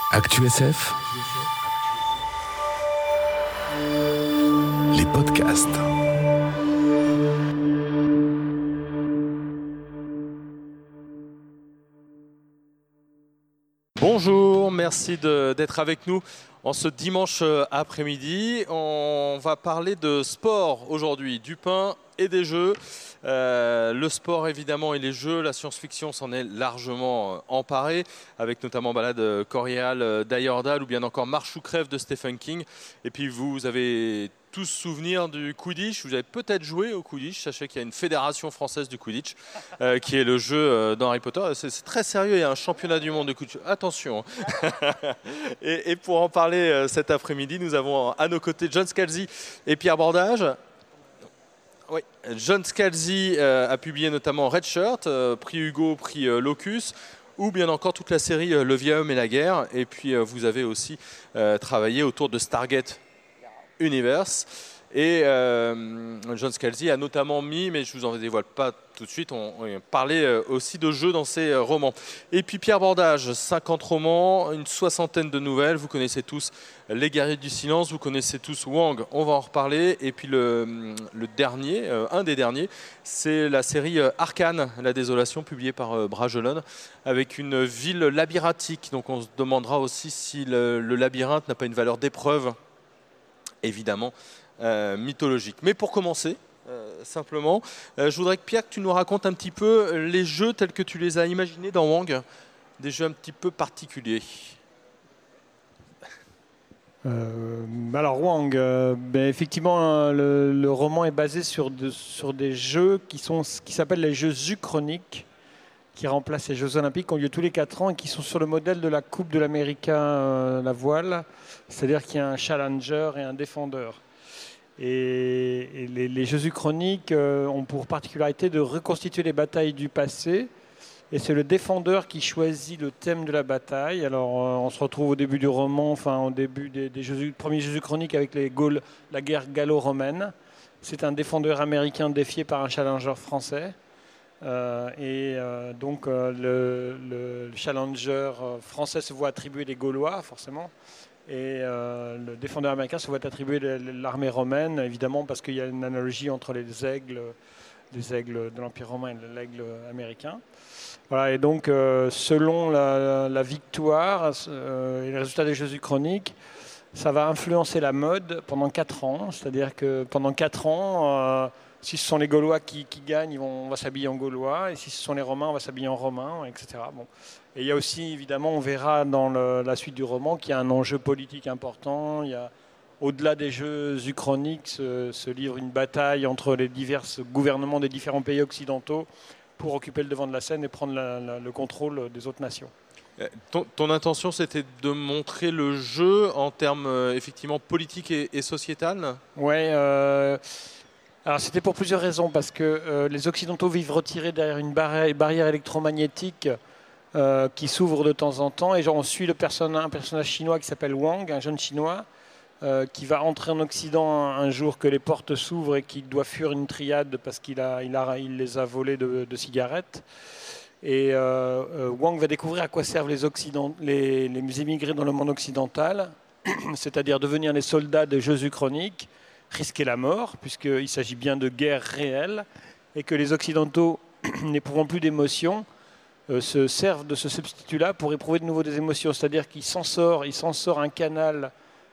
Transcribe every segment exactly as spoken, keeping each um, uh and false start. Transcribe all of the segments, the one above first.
Actu S F, les podcasts. Bonjour, merci de- d'être avec nous en ce dimanche euh, après-midi. On va parler de sport aujourd'hui, du pain et des jeux. Euh, le sport évidemment et les jeux, la science-fiction s'en est largement euh, emparée, avec notamment Balade euh, Corréal euh, d'Ayordale ou bien encore Marche ou crève de Stephen King. Et puis vous, vous avez tous souvenir du Quidditch, vous avez peut-être joué au Quidditch. Sachez qu'il y a une fédération française du Quidditch euh, qui est le jeu euh, dans Harry Potter. C'est c'est très sérieux, il y a un championnat du monde de Quidditch. Attention. et, et pour en parler euh, cet après-midi, nous avons à nos côtés John Scalzi et Pierre Bordage. Oui, John Scalzi euh, a publié notamment Red Shirt, euh, prix Hugo, prix euh, Locus, ou bien encore toute la série euh, Le vieil homme et la guerre. Et puis euh, vous avez aussi euh, travaillé autour de Stargate Universe. Et euh, John Scalzi a notamment mis, mais je ne vous en dévoile pas tout de suite, on, on parlait euh, aussi de jeux dans ses euh, romans. Et puis Pierre Bordage, cinquante romans, une soixantaine de nouvelles. Vous connaissez tous Les Guerriers du Silence, vous connaissez tous Wang, on va en reparler. Et puis le, le dernier, euh, un des derniers, c'est la série euh, Arcane, la désolation, publiée par euh, Bragelonne, avec une ville labyrinthique. Donc on se demandera aussi si le, le labyrinthe n'a pas une valeur d'épreuve, évidemment, euh, mythologique. Mais pour commencer, euh, simplement, euh, je voudrais que Pierre, que tu nous racontes un petit peu les jeux tels que tu les as imaginés dans Wang, des jeux un petit peu particuliers. Euh, alors Wang, euh, ben, effectivement, euh, le, le roman est basé sur, de- sur des jeux qui, sont, qui s'appellent les jeux uchroniques, qui remplacent les Jeux Olympiques, qui ont lieu tous les quatre ans et qui sont sur le modèle de la Coupe de l'Américain, euh, la voile, c'est-à-dire qu'il y a un challenger et un défendeur. Et, et les, les Jeux uchroniques euh, ont pour particularité de reconstituer les batailles du passé. Et c'est le défendeur qui choisit le thème de la bataille. Alors, euh, on se retrouve au début du roman, enfin au début des, des jeux, premiers Jeux uchroniques avec les Gaules, la guerre gallo-romaine. C'est un défendeur américain défié par un challenger français. Euh, et euh, donc, euh, le, le- le challenger euh, français se voit attribuer les Gaulois, forcément. Et euh, le défendeur américain se voit attribuer l'armée romaine, évidemment, parce qu'il y a une analogie entre les aigles, les aigles de l'Empire romain et l'aigle américain. Voilà, et donc, euh, selon la, la victoire euh, et le résultat des Jeux uchroniques, ça va influencer la mode pendant quatre ans. C'est-à-dire que pendant quatre ans, euh, si ce sont les Gaulois qui, qui gagnent, ils vont, on va s'habiller en Gaulois. Et si ce sont les Romains, on va s'habiller en Romain, et cetera. Bon. Et il y a aussi, évidemment, on verra dans le, la suite du roman qu'il y a un enjeu politique important. Il y a, au-delà des Jeux uchroniques, se, se livre une bataille entre les divers gouvernements des différents pays occidentaux pour occuper le devant de la scène et prendre la, la, le contrôle des autres nations. Ton, ton intention, c'était de montrer le jeu en termes euh, effectivement politiques et, et sociétal. Oui, euh, alors c'était pour plusieurs raisons, parce que euh, les Occidentaux vivent retirés derrière une barrière, barrière électromagnétique euh, qui s'ouvre de temps en temps, et genre, on suit le personnage, un personnage chinois qui s'appelle Wang, un jeune chinois, euh, qui va entrer en Occident un, un jour que les portes s'ouvrent et qui doit fuir une triade parce qu'il a, il a, il les a volés de, de cigarettes. Et euh, euh, Wang va découvrir à quoi servent les, Occident, les, les émigrés dans le monde occidental, c'est-à-dire devenir les soldats des Jeux uchroniques, risquer la mort, puisqu'il s'agit bien de guerre réelle, et que les Occidentaux, n'éprouvant plus d'émotions, euh, se servent de ce substitut-là pour éprouver de nouveau des émotions. C'est-à-dire qu'il s'en sort, il s'en sort un canal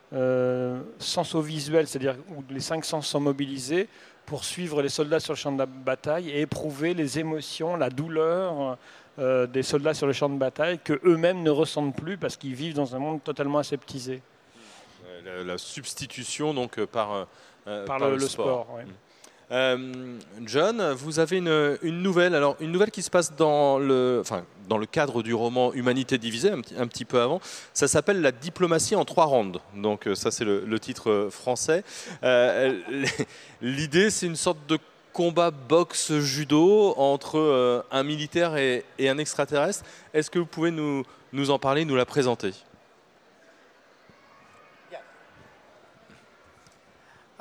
euh, senso-visuel, c'est-à-dire où les cinq sens sont mobilisés, pour suivre les soldats sur le champ de la bataille et éprouver les émotions, la douleur euh, des soldats sur le champ de bataille que eux-mêmes ne ressentent plus parce qu'ils vivent dans un monde totalement aseptisé. La, la substitution donc euh, par, euh, Par, par le, le, le sport. sport, ouais. Euh, John, vous avez une, une nouvelle, alors une nouvelle qui se passe dans le, enfin, dans le cadre du roman Humanité divisée, un petit, un petit peu avant. Ça s'appelle La diplomatie en trois rounds. Donc ça c'est le, le titre français. Euh, L'idée c'est une sorte de combat boxe-judo entre euh, un militaire et, et un extraterrestre. Est-ce que vous pouvez nous, nous en parler, nous la présenter ?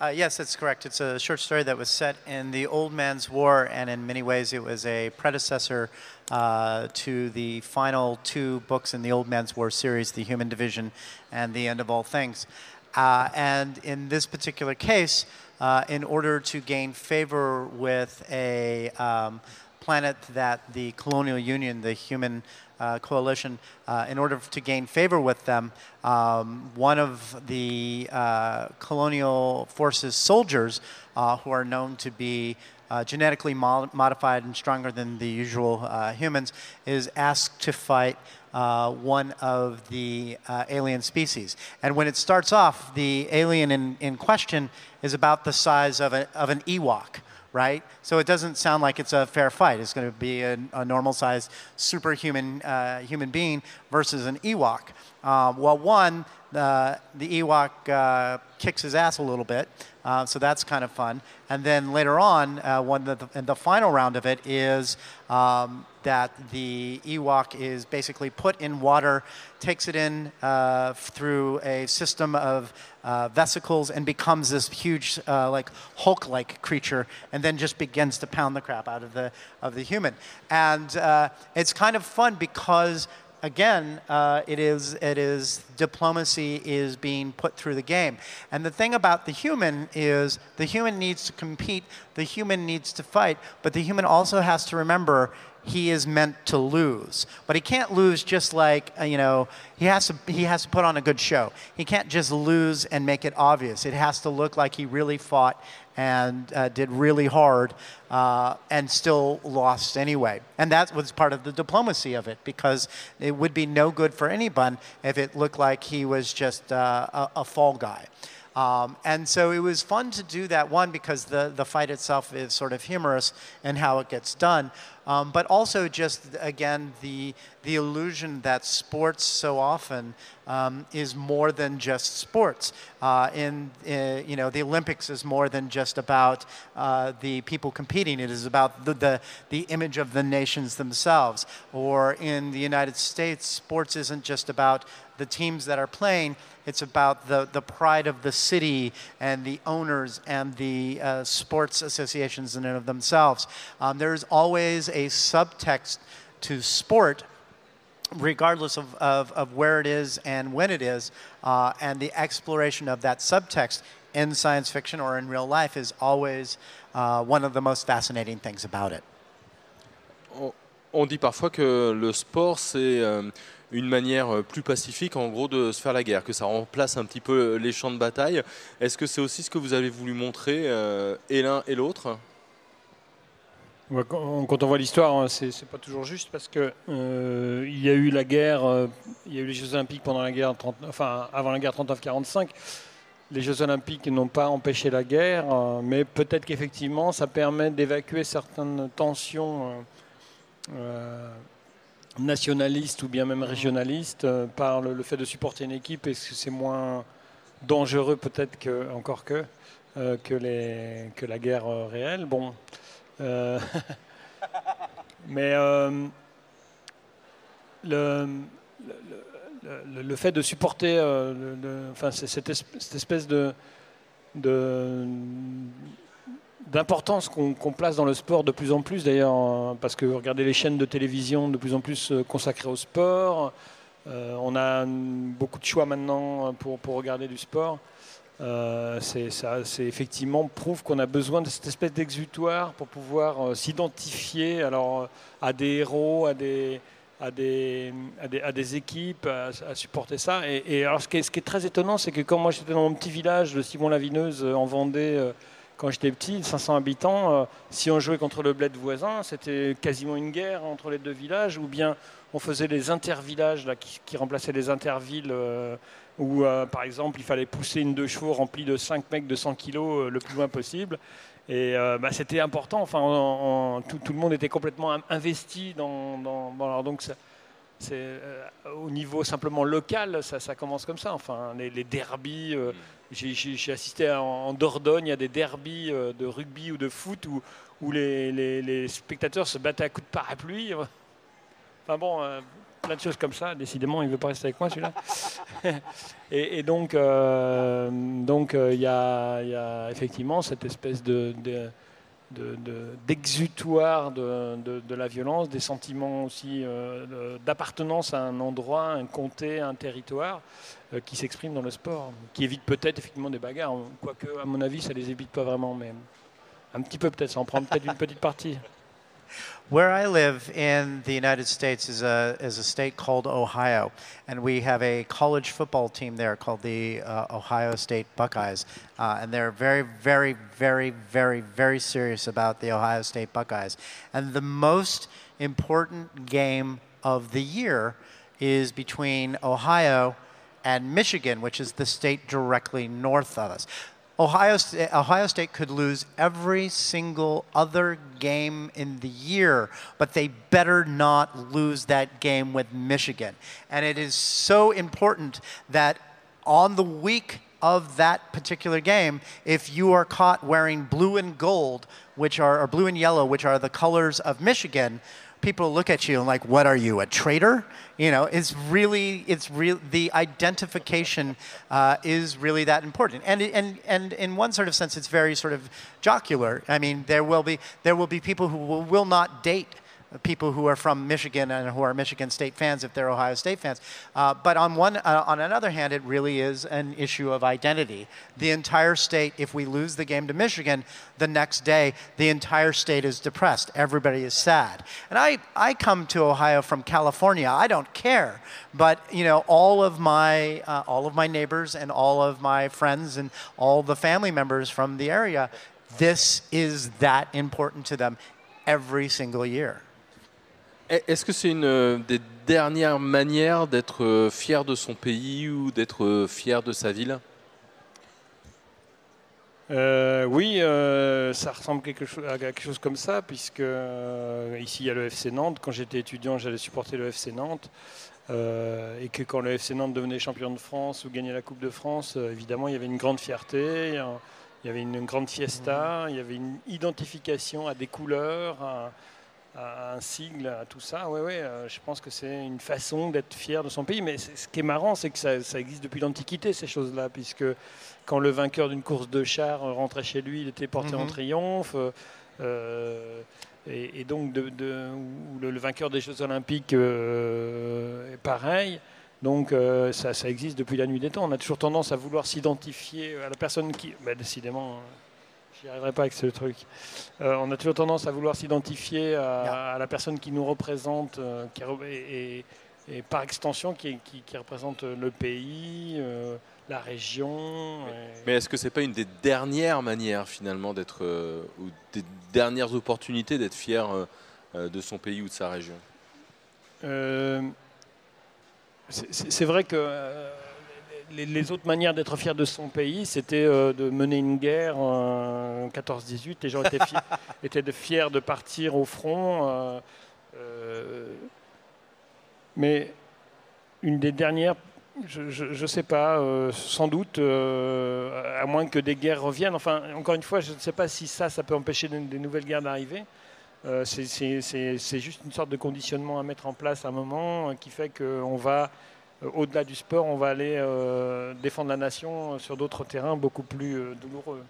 Uh, yes, that's correct. It's a short story that was set in the Old Man's War, and in many ways it was a predecessor uh, to the final two books in the Old Man's War series, The Human Division and The End of All Things. Uh, and in this particular case, uh, in order to gain favor with a um, planet that the colonial union, the human uh, coalition, uh, in order to gain favor with them, um, one of the uh, colonial forces soldiers, uh, who are known to be uh, genetically mo modified and stronger than the usual uh, humans, is asked to fight uh, one of the uh, alien species. And when it starts off, the alien in, in question is about the size of, a, of an Ewok. Right? So it doesn't sound like it's a fair fight. It's going to be a, a normal-sized superhuman uh, human being versus an Ewok. Um, well, one, uh, the Ewok uh, kicks his ass a little bit, uh, so that's kind of fun. And then later on, uh, one the, the, the final round of it is um, that the Ewok is basically put in water, takes it in uh, through a system of uh, vesicles, and becomes this huge, uh, like Hulk-like creature, and then just begins to pound the crap out of the of the human. And uh, it's kind of fun because, again, uh, it is it is diplomacy is being put through the game. And the thing about the human is the human needs to compete, the human needs to fight, but the human also has to remember he is meant to lose. But he can't lose just like, uh, you know, he has to he has to put on a good show. He can't just lose and make it obvious. It has to look like he really fought and uh, did really hard uh, and still lost anyway. And that was part of the diplomacy of it, because it would be no good for anyone if it looked like he was just uh, a, a fall guy. Um, and so it was fun to do that, one, because the, the fight itself is sort of humorous in how it gets done, um, but also just, again, the, the illusion that sports so often um, is more than just sports. Uh, in, uh, you know, the Olympics is more than just about uh, the people competing. It is about the, the, the image of the nations themselves. Or in the United States, sports isn't just about the teams that are playing. It's about the, the pride of the city and the owners and the uh, sports associations in and of themselves. Um, there's always a subtext to sport, regardless of, of, of where it is and when it is, uh, and the exploration of that subtext in science fiction or in real life is always uh, one of the most fascinating things about it. On dit parfois que le sport, c'est euh, une manière plus pacifique, en gros, de se faire la guerre, que ça remplace un petit peu les champs de bataille. Est-ce que c'est aussi ce que vous avez voulu montrer, euh, et l'un et l'autre ? Ouais, quand, quand on voit l'histoire, c'est, c'est pas toujours juste, parce que euh, il y a eu la guerre, euh, il y a eu les Jeux Olympiques pendant la guerre, trente, enfin avant la guerre trente-neuf quarante-cinq. Les Jeux Olympiques n'ont pas empêché la guerre, euh, mais peut-être qu'effectivement, ça permet d'évacuer certaines tensions euh, euh, nationalistes ou bien même régionalistes euh, par le, le fait de supporter une équipe, et c'est moins dangereux peut-être que, encore que, euh, que, les, que la guerre euh, réelle. Bon. Euh, mais euh, le, le, le, le fait de supporter euh, le, le, enfin, cette, espèce, cette espèce de, de, d'importance qu'on, qu'on place dans le sport de plus en plus, d'ailleurs, parce que regardez les chaînes de télévision de plus en plus consacrées au sport, euh, on a beaucoup de choix maintenant pour, pour regarder du sport. Euh, c'est, ça, c'est effectivement prouve qu'on a besoin de cette espèce d'exutoire pour pouvoir euh, s'identifier alors, à des héros, à des, à des, à des, à des équipes, à, à supporter ça. Et, et alors ce qui, est, ce qui est très étonnant, c'est que quand moi j'étais dans mon petit village de Simon-la-Vineuse en Vendée, euh, quand j'étais petit, cinq cents habitants, euh, si on jouait contre le bled voisin, c'était quasiment une guerre entre les deux villages, ou bien on faisait les intervillages là, qui, qui remplaçaient les intervilles, euh, où euh, par exemple il fallait pousser une deux chevaux remplie de cinq mecs de cent kilos euh, le plus loin possible. Et euh, bah, c'était important, enfin, en, en, tout, tout le monde était complètement investi dans... dans, dans alors donc ça, c'est, euh, au niveau simplement local, ça, ça commence comme ça. Enfin, les, les derbies, euh, j'ai, j'ai, j'ai assisté à, en Dordogne à des derbies euh, de rugby ou de foot où, où les, les, les spectateurs se battaient à coups de parapluie. Enfin bon, euh, plein de choses comme ça. Décidément, il ne veut pas rester avec moi, celui-là. et, et donc, euh, donc, euh, y a, y a effectivement cette espèce de, de, de, de, d'exutoire de, de, de la violence, des sentiments aussi euh, d'appartenance à un endroit, un comté, un territoire, euh, qui s'expriment dans le sport, qui évite peut-être effectivement des bagarres. Quoique, à mon avis, ça ne les évite pas vraiment, mais un petit peu peut-être, ça en prend peut-être une petite partie. Where I live in the United States is a, is a state called Ohio, and we have a college football team there called the uh, Ohio State Buckeyes, uh, and they're very, very, very, very, very serious about the Ohio State Buckeyes. And the most important game of the year is between Ohio and Michigan, which is the state directly north of us. Ohio, Ohio State could lose every single other game in the year, but they better not lose that game with Michigan. And it is so important that on the week of that particular game, if you are caught wearing blue and gold, which are, or blue and yellow, which are the colors of Michigan, people look at you and like, what are you, a traitor? You know, it's really, it's real. The identification uh, is really that important, and and and in one sort of sense, it's very sort of jocular. I mean, there will be there will be people who will, will not date people who are from Michigan and who are Michigan State fans if they're Ohio State fans. Uh, but on one, uh, on another hand, it really is an issue of identity. The entire state, if we lose the game to Michigan, the next day, the entire state is depressed. Everybody is sad. And I, I come to Ohio from California. I don't care. But, you know, all of my, uh, all of my neighbors and all of my friends and all the family members from the area, this is that important to them every single year. Est-ce que c'est une des dernières manières d'être fier de son pays ou d'être fier de sa ville? euh, Oui, euh, ça ressemble quelque chose, à quelque chose comme ça, puisque euh, ici il y a le F C Nantes. Quand j'étais étudiant, j'allais supporter le F C Nantes. Euh, et que quand le F C Nantes devenait champion de France ou gagnait la Coupe de France, euh, évidemment, il y avait une grande fierté, il y avait une, une grande fiesta, il y avait une identification à des couleurs, à, à un sigle, à tout ça. Ouais, ouais, euh, je pense que c'est une façon d'être fier de son pays. Mais ce qui est marrant, c'est que ça, ça existe depuis l'Antiquité, ces choses-là, puisque quand le vainqueur d'une course de char rentrait chez lui, il était porté mm-hmm. en triomphe. Euh, et, et donc, de, de, ou le, le vainqueur des Jeux Olympiques euh, est pareil. Donc, euh, ça, ça existe depuis la nuit des temps. On a toujours tendance à vouloir s'identifier à la personne qui... Bah, décidément... J'y arriverai pas avec ce truc. Euh, on a toujours tendance à vouloir s'identifier à, yeah. à la personne qui nous représente, euh, qui, et, et, et par extension qui, qui, qui représente le pays, euh, la région. Mais, et... mais est-ce que c'est pas une des dernières manières finalement d'être, euh, ou des dernières opportunités d'être fier euh, de son pays ou de sa région? euh, c'est, c'est vrai que euh, Les, les autres manières d'être fier de son pays, c'était euh, de mener une guerre en quatorze dix-huit. Les gens étaient, fiers, étaient de fiers de partir au front. Euh, euh, mais une des dernières, je ne sais pas, euh, sans doute, euh, à moins que des guerres reviennent. Enfin, encore une fois, je ne sais pas si ça, ça peut empêcher des, des nouvelles guerres d'arriver. Euh, c'est, c'est, c'est, c'est juste une sorte de conditionnement à mettre en place à un moment euh, qui fait qu'on va... Au-delà du sport, on va aller euh, défendre la nation sur d'autres terrains beaucoup plus euh, douloureux.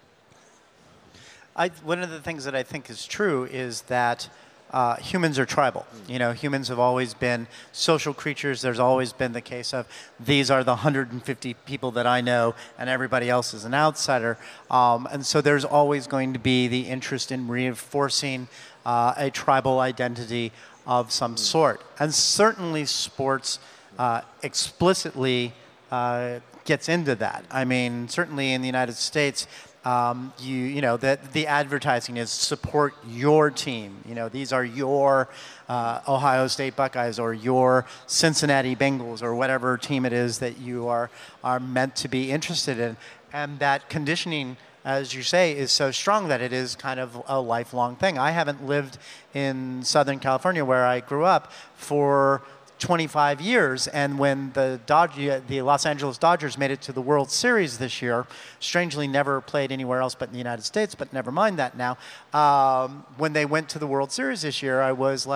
I, one of the things that I think is true is that uh, humans are tribal. You know, humans have always been social creatures. There's always been the case of these are the one hundred fifty people that I know and everybody else is an outsider. Um, and so there's always going to be the interest in reinforcing uh, a tribal identity of some sort. And certainly sports Uh, explicitly uh, gets into that. I mean, certainly in the United States, um, you you know that the advertising is support your team. You know, these are your uh, Ohio State Buckeyes or your Cincinnati Bengals or whatever team it is that you are are meant to be interested in, and that conditioning, as you say, is so strong that it is kind of a lifelong thing. I haven't lived in Southern California where I grew up for twenty-five years, and when the Dodge, the Los Angeles Dodgers made it to the World Series this year, strangely never played anywhere else but in the United States, but never mind that now. Um, when they went to the World Series this year, I was like,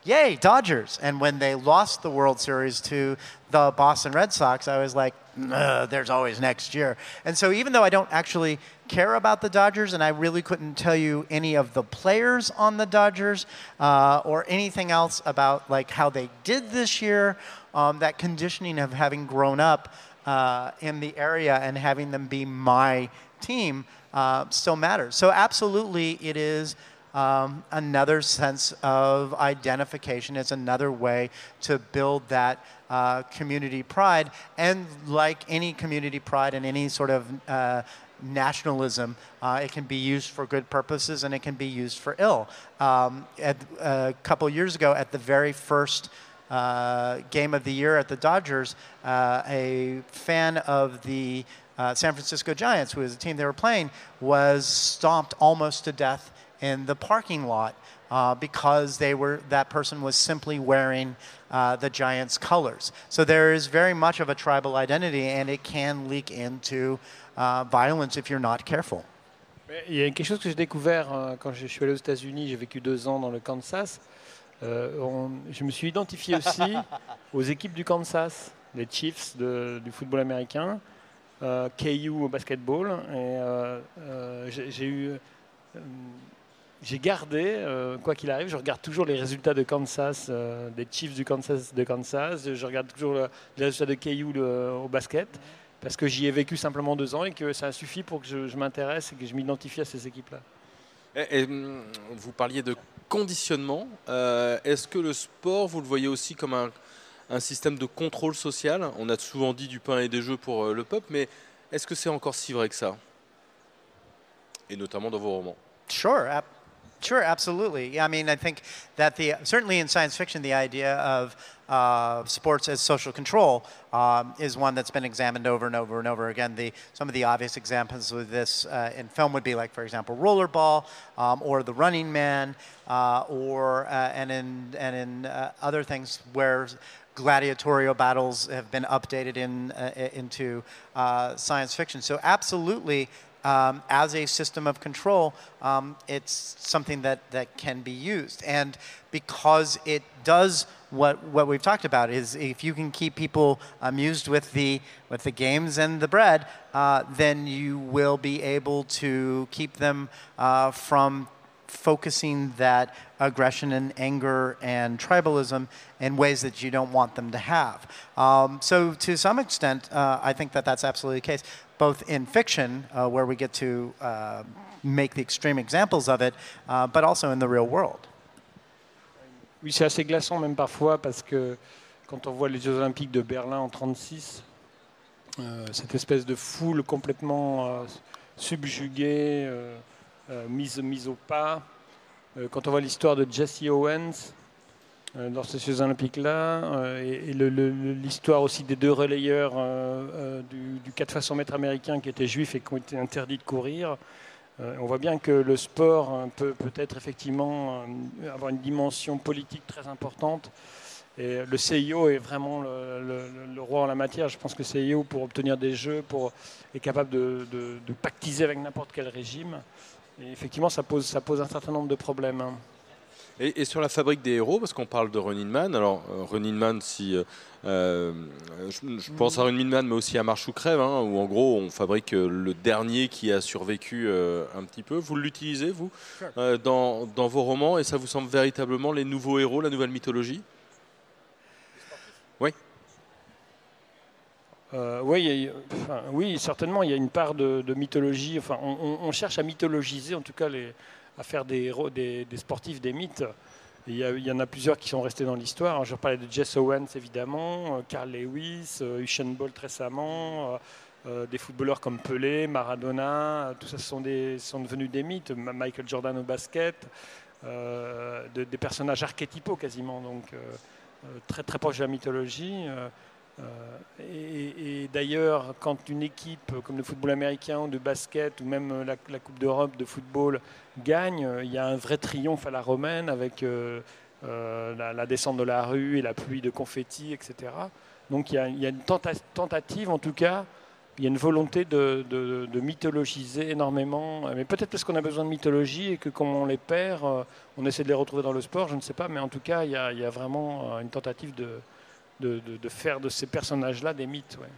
yay, Dodgers. And when they lost the World Series to the Boston Red Sox, I was like, there's always next year. And so even though I don't actually care about the Dodgers, and I really couldn't tell you any of the players on the Dodgers uh, or anything else about like how they did this year, um, that conditioning of having grown up uh, in the area and having them be my team uh, still matters. So absolutely it is um, another sense of identification. It's another way to build that uh, community pride. And like any community pride and any sort of uh, nationalism, uh, it can be used for good purposes and it can be used for ill. Um, at, a couple years ago, at the very first uh, game of the year at the Dodgers, uh, a fan of the uh, San Francisco Giants, who was the team they were playing, was stomped almost to death in the parking lot uh, because they were that person was simply wearing uh, the Giants' colors. So there is very much of a tribal identity, and it can leak into uh, violence if you're not careful. Il y a quelque chose que j'ai découvert euh, quand je suis allé aux États-Unis. J'ai vécu deux ans dans le Kansas. Euh, on, je me suis identifié aussi aux équipes du Kansas, les Chiefs de, du football américain, euh, K U au basketball. Et euh, euh, j'ai, j'ai eu euh, J'ai gardé, euh, quoi qu'il arrive, je regarde toujours les résultats de Kansas, euh, des Chiefs du Kansas, de Kansas. Je regarde toujours le, les résultats de K U le, au basket, parce que j'y ai vécu simplement deux ans et que ça suffit pour que je, je m'intéresse et que je m'identifie à ces équipes-là. Et, et, vous parliez de conditionnement. Euh, est-ce que le sport, vous le voyez aussi comme un, un système de contrôle social? On a souvent dit du pain et des jeux pour euh, le peuple, mais est-ce que c'est encore si vrai que ça? Et notamment dans vos romans. Sure. Ab- Sure, absolutely. I mean, I think that the certainly in science fiction, the idea of uh, sports as social control um, is one that's been examined over and over and over again. The some of the obvious examples of this uh, in film would be like, for example, Rollerball um, or The Running Man, uh, or uh, and in and in uh, other things where gladiatorial battles have been updated in uh, into uh, science fiction. So absolutely. Um, as a system of control, um, it's something that, that can be used. And because it does what, what we've talked about, is if you can keep people amused with the, with the games and the bread, uh, then you will be able to keep them uh, from focusing that aggression and anger and tribalism in ways that you don't want them to have. Um, so to some extent, uh, I think that that's absolutely the case, both in fiction, uh, where we get to uh, make the extreme examples of it, uh, but also in the real world. Oui, c'est assez glaçant même parfois, parce que quand on voit les Jeux Olympiques de Berlin en trente-six, euh, cette espèce de foule complètement euh, subjuguée, euh, euh, mise, mise au pas, euh, quand on voit l'histoire de Jesse Owens euh, dans ces Jeux Olympiques-là, euh, et, et le, le, l'histoire aussi des deux relayeurs euh, euh, du, du quatre fois cent mètres américain qui étaient juifs et qui ont été interdits de courir, euh, on voit bien que le sport euh, peut peut-être effectivement euh, avoir une dimension politique très importante. Et le C I O est vraiment le, le, le roi en la matière. Je pense que le C I O, pour obtenir des jeux, pour, est capable de, de, de pactiser avec n'importe quel régime. Et effectivement, ça pose, ça pose un certain nombre de problèmes. Hein. Et, et sur la fabrique des héros, parce qu'on parle de Running Man, alors euh, Running Man, si, euh, je, je pense à Running Man, mais aussi à Marche ou Crève, hein, où en gros on fabrique euh, le dernier qui a survécu euh, un petit peu. Vous l'utilisez, vous, euh, dans, dans vos romans, et ça vous semble véritablement les nouveaux héros, la nouvelle mythologie? Oui. Euh, oui, il y a, enfin, oui, certainement, il y a une part de, de mythologie. Enfin, on, on cherche à mythologiser, en tout cas, les, à faire des, héros, des, des sportifs, des mythes. Et il, y a, il y en a plusieurs qui sont restés dans l'histoire. Alors, je parlais de Jesse Owens, évidemment, euh, Carl Lewis, euh, Usain Bolt récemment, euh, euh, des footballeurs comme Pelé, Maradona, euh, tout ça, ce sont, des, sont devenus des mythes. Michael Jordan au basket, euh, de, des personnages archétypaux quasiment, donc euh, euh, très très proches de la mythologie. Euh, Euh, et, et d'ailleurs, quand une équipe comme le football américain ou de basket ou même la, la Coupe d'Europe de football gagne, il y a un vrai triomphe à la romaine avec euh, euh, la, la descente de la rue et la pluie de confettis, et cetera. Donc il y a, il y a une tenta- tentative, en tout cas, il y a une volonté de, de, de mythologiser énormément, mais peut-être parce qu'on a besoin de mythologie et que comme on les perd, euh, on essaie de les retrouver dans le sport, je ne sais pas, mais en tout cas, il y a, il y a vraiment une tentative de, de, de, de faire de ces personnages-là des mythes. Ouais.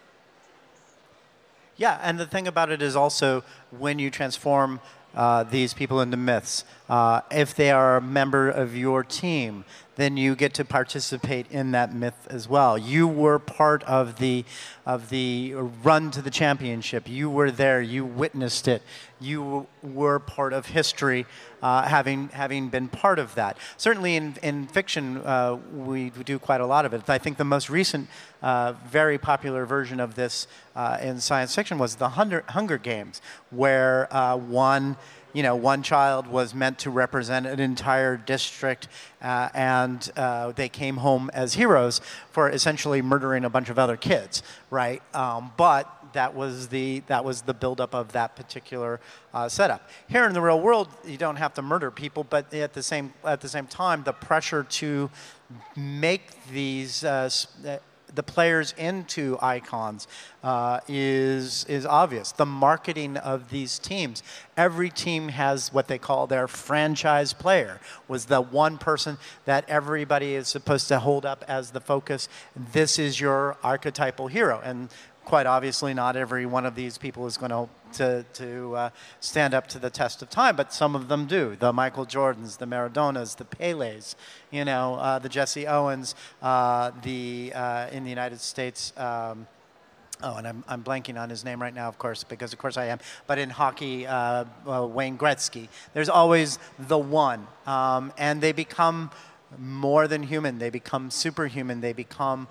Yeah, and the thing about it is also when you transform uh, these people into myths, uh, if they are a member of your team, then you get to participate in that myth as well. You were part of the of the run to the championship. You were there. You witnessed it. You were part of history, uh, having having been part of that. Certainly in in fiction, uh, we do quite a lot of it. I think the most recent, uh, very popular version of this uh, in science fiction was the Hunger, Hunger Games, where uh, one. You know, one child was meant to represent an entire district, uh, and uh, they came home as heroes for essentially murdering a bunch of other kids, right? Um, but that was the that was the buildup of that particular uh, setup. Here in the real world, you don't have to murder people, but at the same at the same time, the pressure to make these uh, the players into icons uh, is is obvious. The marketing of these teams. Every team has what they call their franchise player, was the one person that everybody is supposed to hold up as the focus. This is your archetypal hero. And quite obviously not every one of these people is going to to, to uh, stand up to the test of time, but some of them do. The Michael Jordans, the Maradonas, the Pelés, you know, uh, the Jesse Owens, uh, the uh, in the United States. Um, oh, and I'm, I'm blanking on his name right now, of course, because of course I am. But in hockey, uh, uh, Wayne Gretzky. There's always the one, um, and they become more than human. They become superhuman. They become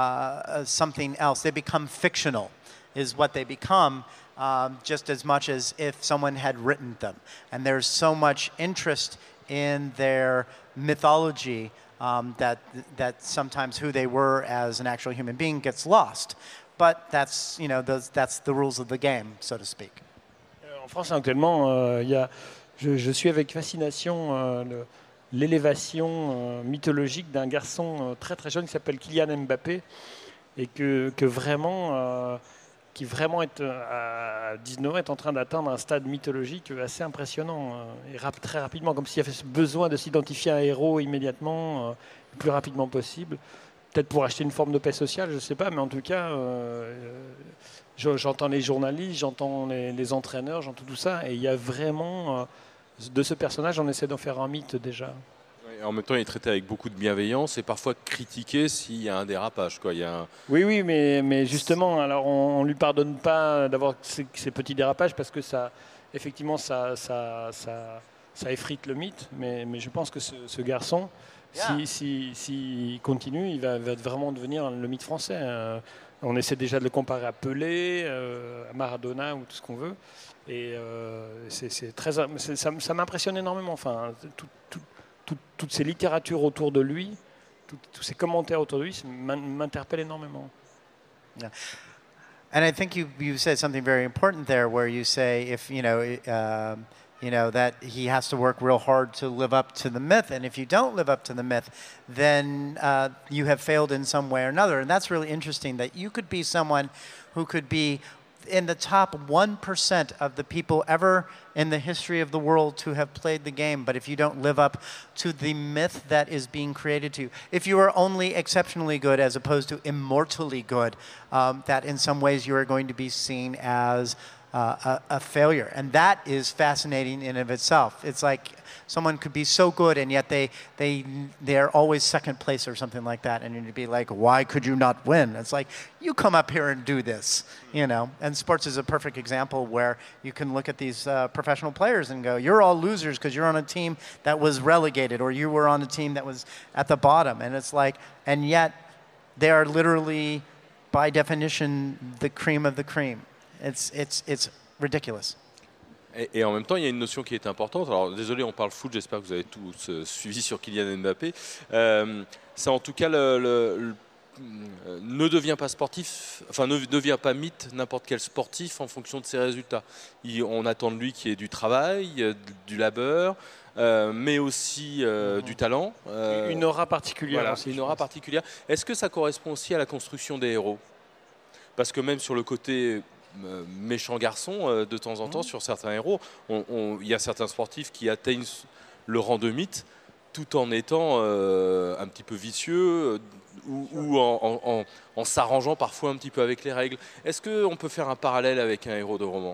uh, something else. They become fictional, is what they become, um, just as much as if someone had written them. And there's so much interest in their mythology um, that that sometimes who they were as an actual human being gets lost. But that's, you know, those, that's the rules of the game, so to speak. En France, actuellement, euh, y a, je, je suis avec fascination euh, le, l'élévation euh, mythologique d'un garçon euh, très très jeune qui s'appelle Kylian Mbappé et que, que vraiment, euh, qui vraiment est, à dix-neuf ans est en train d'atteindre un stade mythologique assez impressionnant euh, et rap, très rapidement, comme s'il avait ce besoin de s'identifier à un héros immédiatement, euh, le plus rapidement possible. Peut-être pour acheter une forme de paix sociale, je ne sais pas, mais en tout cas, euh, j'entends les journalistes, j'entends les, les entraîneurs, j'entends tout ça, et il y a vraiment... Euh, de ce personnage, on essaie d'en faire un mythe déjà. Et en même temps, il est traité avec beaucoup de bienveillance et parfois critiqué s'il y a un dérapage. Quoi. Il y a un... Oui, oui, mais, mais justement, alors on ne lui pardonne pas d'avoir ces, ces petits dérapages parce que ça, effectivement, ça, ça, ça, ça effrite le mythe. Mais, mais je pense que ce, ce garçon, s'il si, si, si continue, il va, va vraiment devenir le mythe français. Euh, on essaie déjà de le comparer à Pelé, euh, à Maradona ou tout ce qu'on veut. Et euh, c'est très, ça, ça m'impressionne énormément. Enfin, tout, tout, tout, toutes ces littératures autour de lui, tout, tous ces commentaires autour de lui m'interpellent énormément. Yeah. And I think you you said something very important there, where you say if you know uh, you know that he has to work real hard to live up to the myth, and if you don't live up to the myth, then uh, you have failed in some way or another. And that's really interesting. That you could be someone who could be in the top one percent of the people ever in the history of the world to have played the game, but if you don't live up to the myth that is being created to you, if you are only exceptionally good as opposed to immortally good, um, that in some ways you are going to be seen as uh, a, a failure. And that is fascinating in of itself. It's like someone could be so good and yet they, they, they're always second place or something like that. And you'd be like, why could you not win? It's like, you come up here and do this, you know. And sports is a perfect example where you can look at these uh, professional players and go, you're all losers because you're on a team that was relegated or you were on a team that was at the bottom. And it's like, and yet they are literally, by definition, the cream of the cream. It's, it's, it's ridiculous. Et, et en même temps, il y a une notion qui est importante. Alors, désolé, on parle foot, j'espère que vous avez tous euh, suivi sur Kylian Mbappé. Euh, c'est en tout cas, le, le, le, euh, ne devient pas sportif, enfin, ne devient pas mythe n'importe quel sportif en fonction de ses résultats. Il, on attend de lui qu'il y ait du travail, euh, du labeur, euh, mais aussi euh, mmh. du talent. Euh, une aura particulière. Voilà, aussi, une aura particulière. Est-ce que ça correspond aussi à la construction des héros ? parce que même sur le côté euh, méchant garçon, euh, de temps en temps, mmh. sur certains héros, il y a certains sportifs qui atteignent le rang de mythe tout en étant euh, un petit peu vicieux ou, ou en, en, en, en s'arrangeant parfois un petit peu avec les règles. Est-ce qu'on peut faire un parallèle avec un héros de roman?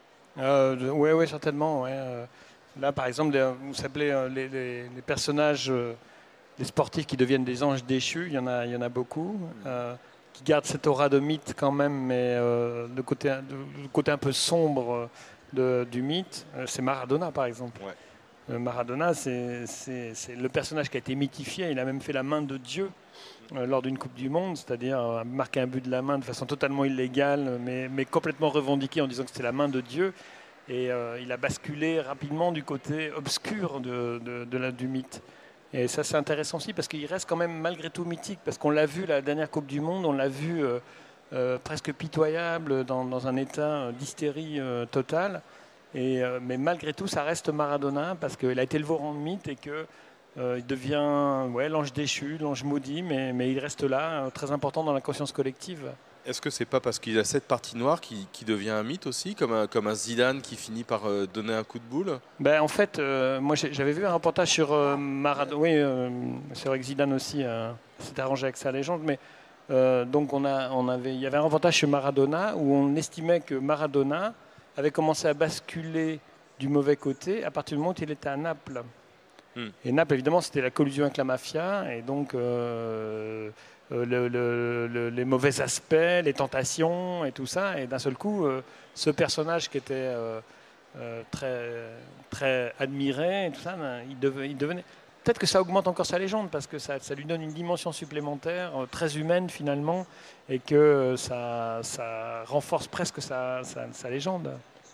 euh, Oui, ouais, certainement. Ouais. Là, par exemple, vous s'appelez les, les, les personnages, les sportifs qui deviennent des anges déchus, il y en a, il y en a beaucoup, euh, qui gardent cette aura de mythe quand même, mais euh, le, côté, le côté un peu sombre de, du mythe, c'est Maradona, par exemple. Ouais. Maradona, c'est le personnage qui a été mythifié. Il a même fait la main de Dieu euh, lors d'une Coupe du Monde, c'est-à-dire euh, marquer un but de la main de façon totalement illégale, mais, mais complètement revendiquée en disant que c'était la main de Dieu. Et euh, il a basculé rapidement du côté obscur de, de, de la, du mythe. Et ça, c'est intéressant aussi parce qu'il reste quand même malgré tout mythique, parce qu'on l'a vu la dernière Coupe du Monde, on l'a vu euh, euh, presque pitoyable, dans, dans un état d'hystérie euh, totale. Et, euh, mais malgré tout, ça reste Maradona parce qu'il a été élevé au rang de mythe et qu'il euh, devient ouais, l'ange déchu, l'ange maudit, mais, mais il reste là, euh, très important dans la conscience collective. Est-ce que c'est pas parce qu'il a cette partie noire qui, qui devient un mythe aussi, comme un, comme un Zidane qui finit par euh, donner un coup de boule? Ben, en fait, euh, moi j'avais vu un reportage sur euh, Maradona. Oui, euh, c'est vrai que Zidane aussi euh, s'était arrangé avec sa légende, mais euh, donc on a, on avait, il y avait un reportage sur Maradona où on estimait que Maradona avait commencé à basculer du mauvais côté à partir du moment où il était à Naples. Hmm. Et Naples, évidemment, c'était la collusion avec la mafia, et donc euh, le, le, le, les mauvais aspects, les tentations et tout ça. Et d'un seul coup, euh, ce personnage qui était euh, euh, très, très admiré, et tout ça, ben, il, devenait, il devenait... Peut-être que ça augmente encore sa légende, parce que ça, ça lui donne une dimension supplémentaire, euh, très humaine finalement, et que euh, ça, ça renforce presque sa, sa, sa légende.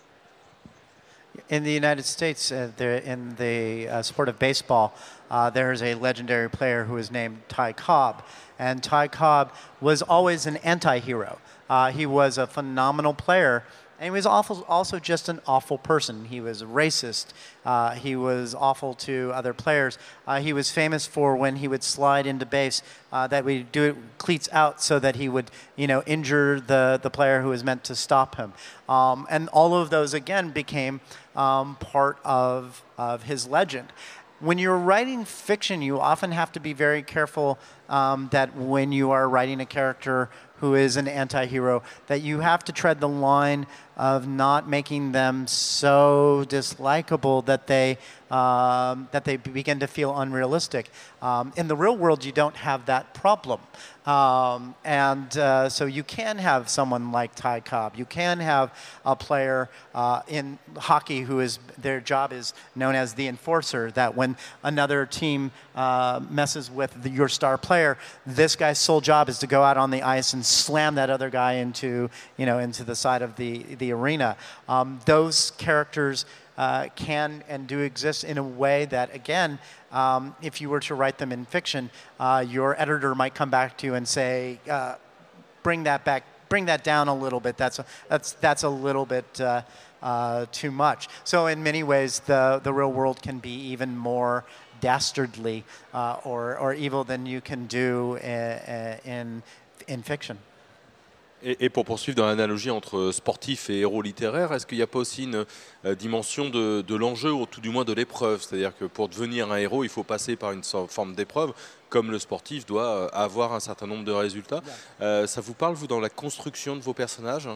In the United States, uh, there, in the uh, sport of baseball, uh, there's a legendary player who is named Ty Cobb. And Ty Cobb was always an anti-hero. Uh, he was a phenomenal player, and he was awful, also just an awful person. He was racist. Uh, he was awful to other players. Uh, he was famous for when he would slide into base, uh, that we do it cleats out so that he would, you know, injure the, the player who was meant to stop him. Um, and all of those, again, became um, part of, of his legend. When you're writing fiction, you often have to be very careful um, that when you are writing a character who is an anti-hero, that you have to tread the line of not making them so dislikable that they um, that they begin to feel unrealistic. Um, in the real world, you don't have that problem. Um, and uh, so you can have someone like Ty Cobb. You can have a player uh, in hockey who is, their job is known as the enforcer, that when another team uh, messes with the, your star player, this guy's sole job is to go out on the ice and slam that other guy into, you know, into the side of the, the arena. Um, those characters uh, can and do exist in a way that, again, Um, if you were to write them in fiction, uh, your editor might come back to you and say, uh, "Bring that back, bring that down a little bit. That's a, that's that's a little bit uh, uh, too much." So in many ways, the the real world can be even more dastardly uh, or or evil than you can do in in, in fiction. Et, et pour poursuivre dans l'analogie entre sportif et héros littéraire, est-ce qu'il n'y a pas aussi une euh, dimension de, de l'enjeu, ou tout du moins de l'épreuve? C'est-à-dire que pour devenir un héros, il faut passer par une forme d'épreuve, comme le sportif doit avoir un certain nombre de résultats. Euh, ça vous parle, vous, dans la construction de vos personnages?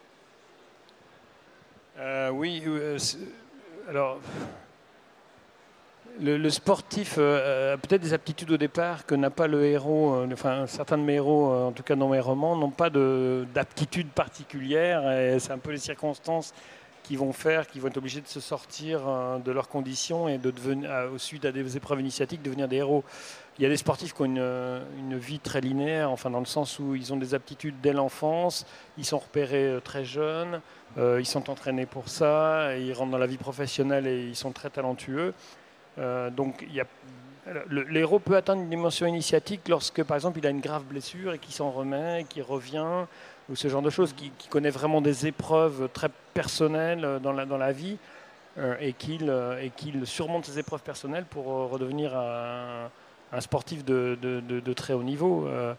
euh, Oui, euh, alors... Le, le sportif euh, a peut-être des aptitudes au départ que n'a pas le héros. Euh, enfin, certains de mes héros, euh, en tout cas dans mes romans, n'ont pas d'aptitudes particulières. Et c'est un peu les circonstances qui vont faire qu'ils vont être obligés de se sortir euh, de leurs conditions et de devenir, euh, suite à des épreuves initiatiques, devenir des héros. Il y a des sportifs qui ont une, une vie très linéaire, enfin dans le sens où ils ont des aptitudes dès l'enfance, ils sont repérés très jeunes, euh, ils sont entraînés pour ça, et ils rentrent dans la vie professionnelle et ils sont très talentueux. Euh, donc, il y a, le, l'héros peut atteindre une dimension initiatique lorsque, par exemple, il a une grave blessure et qu'il s'en remet, qu'il revient, ou ce genre de choses, qui, qui connaît vraiment des épreuves très personnelles dans la, dans la vie, euh, et qu'il euh, et qu'il surmonte ces épreuves personnelles pour euh, redevenir un, un sportif de, de, de, de très haut niveau. Euh,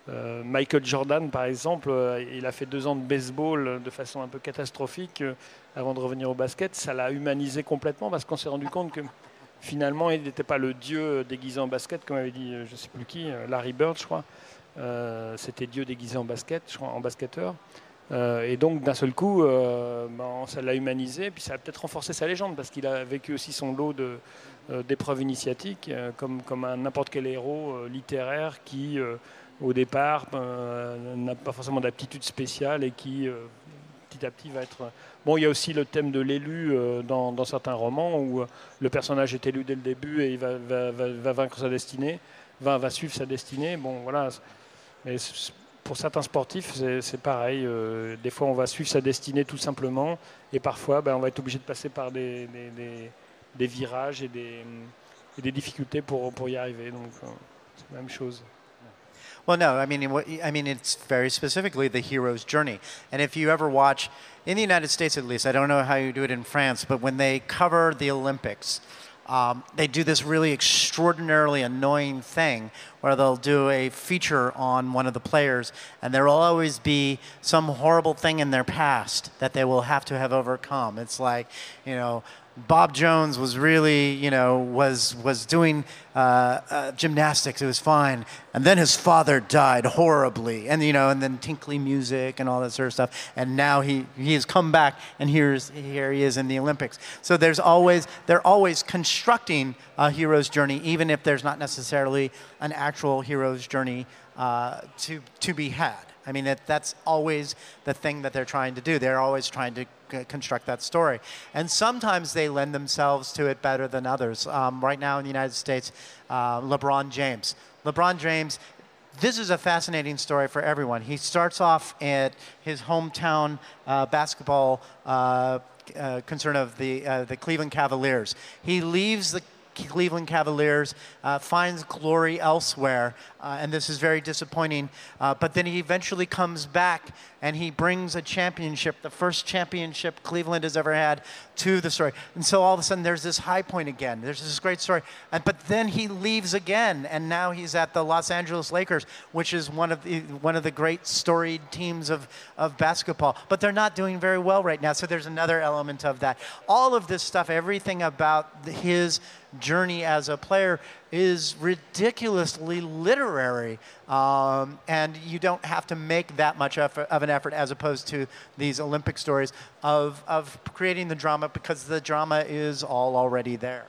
Euh, Michael Jordan, par exemple, euh, il a fait deux ans de baseball de façon un peu catastrophique euh, avant de revenir au basket. Ça l'a humanisé complètement parce qu'on s'est rendu compte que finalement, il n'était pas le dieu déguisé en basket, comme avait dit, euh, je ne sais plus qui, euh, Larry Bird, je crois. Euh, C'était Dieu déguisé en basket, je crois, en basketteur. Euh, et donc, d'un seul coup, euh, ben, ça l'a humanisé, puis ça a peut-être renforcé sa légende parce qu'il a vécu aussi son lot de, euh, d'épreuves initiatiques, euh, comme, comme un n'importe quel héros euh, littéraire qui. Euh, au départ, euh, n'a pas forcément d'aptitude spéciale et qui, euh, petit à petit, va être... Bon, il y a aussi le thème de l'élu euh, dans, dans certains romans où euh, le personnage est élu dès le début et il va, va, va, va vaincre sa destinée, va, va suivre sa destinée. Bon, voilà. Mais pour certains sportifs, c'est pareil. Euh, des fois, on va suivre sa destinée tout simplement et parfois, ben, on va être obligé de passer par des, des, des, des virages et des, et des difficultés pour, pour y arriver. Donc, euh, c'est la même chose. Well, no, I mean, I mean, it's very specifically the hero's journey. And if you ever watch, in the United States at least, I don't know how you do it in France, but when they cover the Olympics, um, they do this really extraordinarily annoying thing where they'll do a feature on one of the players, and there will always be some horrible thing in their past that they will have to have overcome. It's like, you know, Bob Jones was really, you know, was was doing uh, uh, gymnastics. It was fine, and then his father died horribly, and you know, and then tinkly music and all that sort of stuff. And now he he has come back, and here's here he is in the Olympics. So there's always they're always constructing a hero's journey, even if there's not necessarily an actual hero's journey uh, to to be had. I mean, that, that's always the thing that they're trying to do. They're always trying to c- construct that story. And sometimes they lend themselves to it better than others. Um, right now in the United States, uh, LeBron James. LeBron James, this is a fascinating story for everyone. He starts off at his hometown uh, basketball uh, uh, concern of the, uh, the Cleveland Cavaliers. He leaves the Cleveland Cavaliers, uh, finds glory elsewhere, uh, and this is very disappointing. Uh, but then he eventually comes back and he brings a championship, the first championship Cleveland has ever had, to the story. And so all of a sudden there's this high point again. There's this great story. And, but then he leaves again, and now he's at the Los Angeles Lakers, which is one of the, one of the great storied teams of, of basketball. But they're not doing very well right now, so there's another element of that. All of this stuff, everything about the, his journey as a player is ridiculously literary, um, and you don't have to make that much of an effort as opposed to these Olympic stories of, of creating the drama, because the drama is all already there.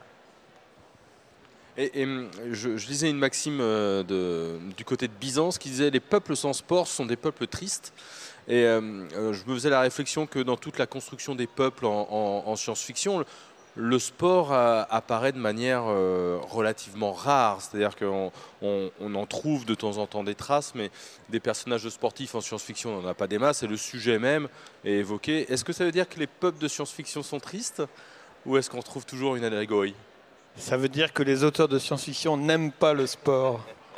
Et, et je, je lisais une maxime de, du côté de Byzance qui disait « Les peuples sans sport sont des peuples tristes ». Et euh, je me faisais la réflexion que dans toute la construction des peuples en, en, en science-fiction, le sport a, apparaît de manière euh, relativement rare, c'est-à-dire qu'on on, on en trouve de temps en temps des traces, mais des personnages sportifs en science-fiction, on n'en a pas des masses, et le sujet même est évoqué. Est-ce que ça veut dire que les peuples de science-fiction sont tristes, ou est-ce qu'on trouve toujours une allégorie? Ça veut dire que les auteurs de science-fiction n'aiment pas le sport.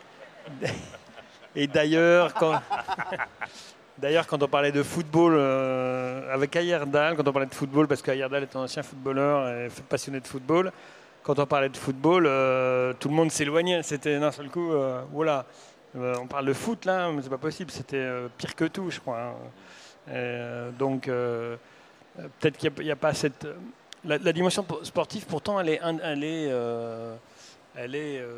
Et d'ailleurs, quand... D'ailleurs, quand on parlait de football euh, avec Ayerdal, quand on parlait de football, parce qu'Ayerdal est un ancien footballeur et passionné de football, quand on parlait de football, euh, tout le monde s'éloignait. C'était d'un seul coup, euh, voilà, euh, on parle de foot là, mais c'est pas possible. C'était euh, pire que tout, je crois. Hein. Et, euh, donc, euh, peut-être qu'il n'y a, a pas cette la, la dimension sportive. Pourtant, elle est, elle est, euh, elle est. Euh,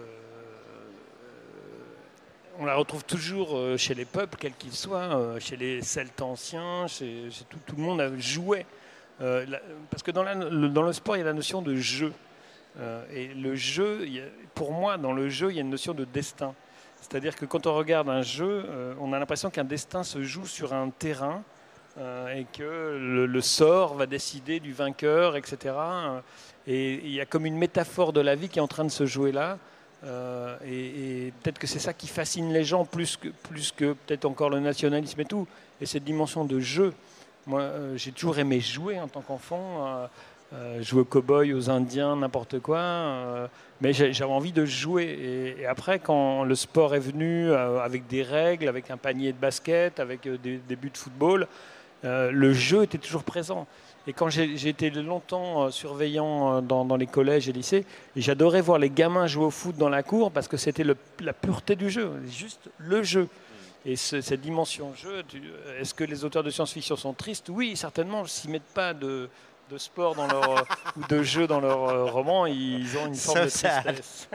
On la retrouve toujours chez les peuples, quels qu'ils soient, chez les Celtes anciens, chez, chez tout, tout le monde jouait. Euh, la, parce que dans, la, le, dans le sport, il y a la notion de jeu. Euh, et le jeu, il y a, pour moi, dans le jeu, il y a une notion de destin. C'est-à-dire que quand on regarde un jeu, euh, on a l'impression qu'un destin se joue sur un terrain euh, et que le, le sort va décider du vainqueur, et cetera. Et il y a comme une métaphore de la vie qui est en train de se jouer là. Euh, et, et peut-être que c'est ça qui fascine les gens plus que, plus que peut-être encore le nationalisme et tout. Et cette dimension de jeu. Moi, euh, j'ai toujours aimé jouer en tant qu'enfant, euh, euh, jouer aux cow-boys, aux Indiens, n'importe quoi. Euh, mais j'avais envie de jouer. Et, et après, quand le sport est venu euh, avec des règles, avec un panier de basket, avec euh, des, des buts de football, euh, le jeu était toujours présent. Et quand j'ai été longtemps euh, surveillant euh, dans, dans les collèges et lycées, j'adorais voir les gamins jouer au foot dans la cour parce que c'était la pureté du jeu, juste le jeu. Et ce, cette dimension jeu, tu, est-ce que les auteurs de science-fiction sont tristes? Oui, certainement. S'ils mettent pas de, de sport dans leur, ou de jeu dans leur euh, roman, ils ont une forme So de sad. tristesse.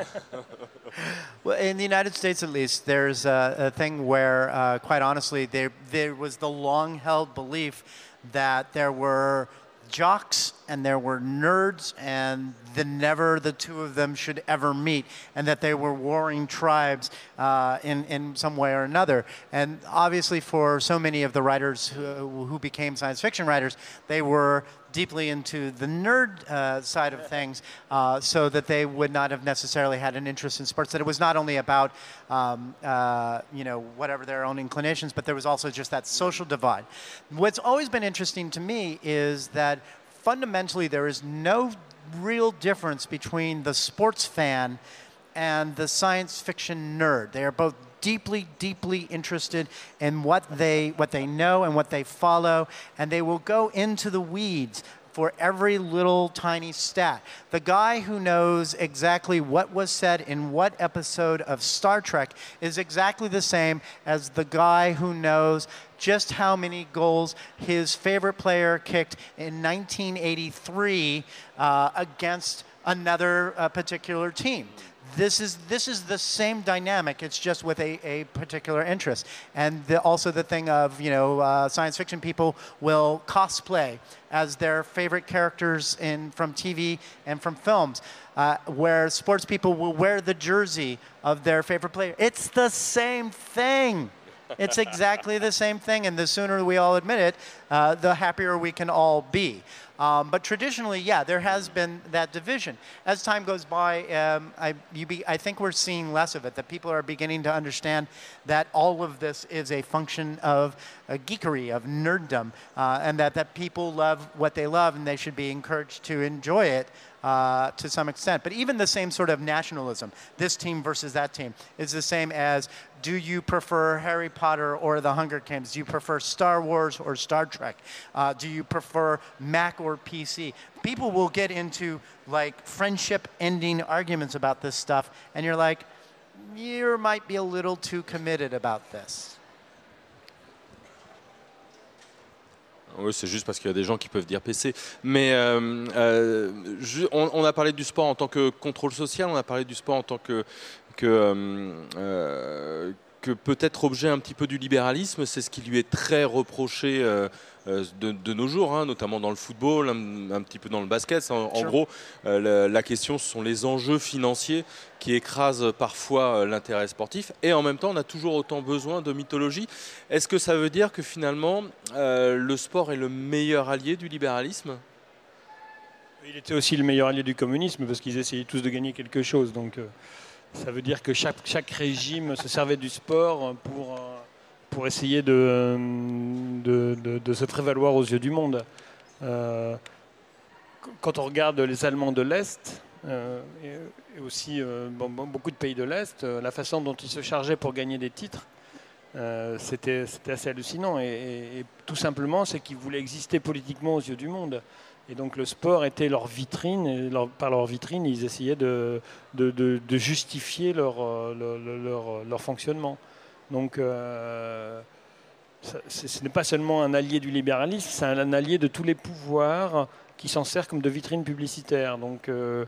Well, in the United States, at least, there's a, a thing where, uh, quite honestly, there there was the long-held belief that there were jocks and there were nerds, and the never the two of them should ever meet, and that they were warring tribes uh, in in some way or another. And obviously, for so many of the writers who, who became science fiction writers, they were deeply into the nerd uh, side of things, uh, so that they would not have necessarily had an interest in sports. That it was not only about, um, uh, you know, whatever their own inclinations, but there was also just that social divide. What's always been interesting to me is that fundamentally there is no real difference between the sports fan and the science fiction nerd. They are both deeply, deeply interested in what they what they know and what they follow, and they will go into the weeds for every little tiny stat. The guy who knows exactly what was said in what episode of Star Trek is exactly the same as the guy who knows just how many goals his favorite player kicked in nineteen eighty-three uh, against another uh, particular team. This is this is the same dynamic. It's just with a, a particular interest, and the, also the thing of you know uh, science fiction people will cosplay as their favorite characters in from T V and from films, uh, where sports people will wear the jersey of their favorite player. It's the same thing. It's exactly the same thing, and the sooner we all admit it, uh, the happier we can all be. Um, but traditionally, yeah, there has been that division. As time goes by, um, I, you be, I think we're seeing less of it, that people are beginning to understand that all of this is a function of uh, geekery, of nerddom, uh, and that, that people love what they love and they should be encouraged to enjoy it uh, to some extent. But even the same sort of nationalism, this team versus that team, is the same as, do you prefer Harry Potter or the Hunger Games? Do you prefer Star Wars or Star Trek? Uh, do you prefer Mac or P C? People will get into like friendship-ending arguments about this stuff, and you're like, you might be a little too committed about this. Oui, c'est juste parce qu'il y a des gens qui peuvent dire P C. Mais euh, euh, je, on, on a parlé du sport en tant que contrôle social, on a parlé du sport en tant que, que, euh, euh, que peut-être objet un petit peu du libéralisme. C'est ce qui lui est très reproché euh, de, de nos jours, hein, notamment dans le football, un, un petit peu dans le basket. En, en gros, euh, la, la question, ce sont les enjeux financiers qui écrasent parfois l'intérêt sportif. Et en même temps, on a toujours autant besoin de mythologie. Est-ce que ça veut dire que finalement, euh, le sport est le meilleur allié du libéralisme ? Il était aussi le meilleur allié du communisme parce qu'ils essayaient tous de gagner quelque chose. Donc euh, ça veut dire que chaque, chaque régime se servait du sport pour, euh, pour essayer de, de, de, de se prévaloir aux yeux du monde. Euh, quand on regarde les Allemands de l'Est, euh, et, et aussi euh, bon, beaucoup de pays de l'Est, euh, la façon dont ils se chargeaient pour gagner des titres, euh, c'était, c'était assez hallucinant. Et, et, et tout simplement, c'est qu'ils voulaient exister politiquement aux yeux du monde. Et donc le sport était leur vitrine, et leur, par leur vitrine, ils essayaient de, de, de, de justifier leur, leur, leur, leur fonctionnement. Donc euh, ça, ce n'est pas seulement un allié du libéralisme, c'est un allié de tous les pouvoirs qui s'en servent comme de vitrine publicitaire. Donc euh,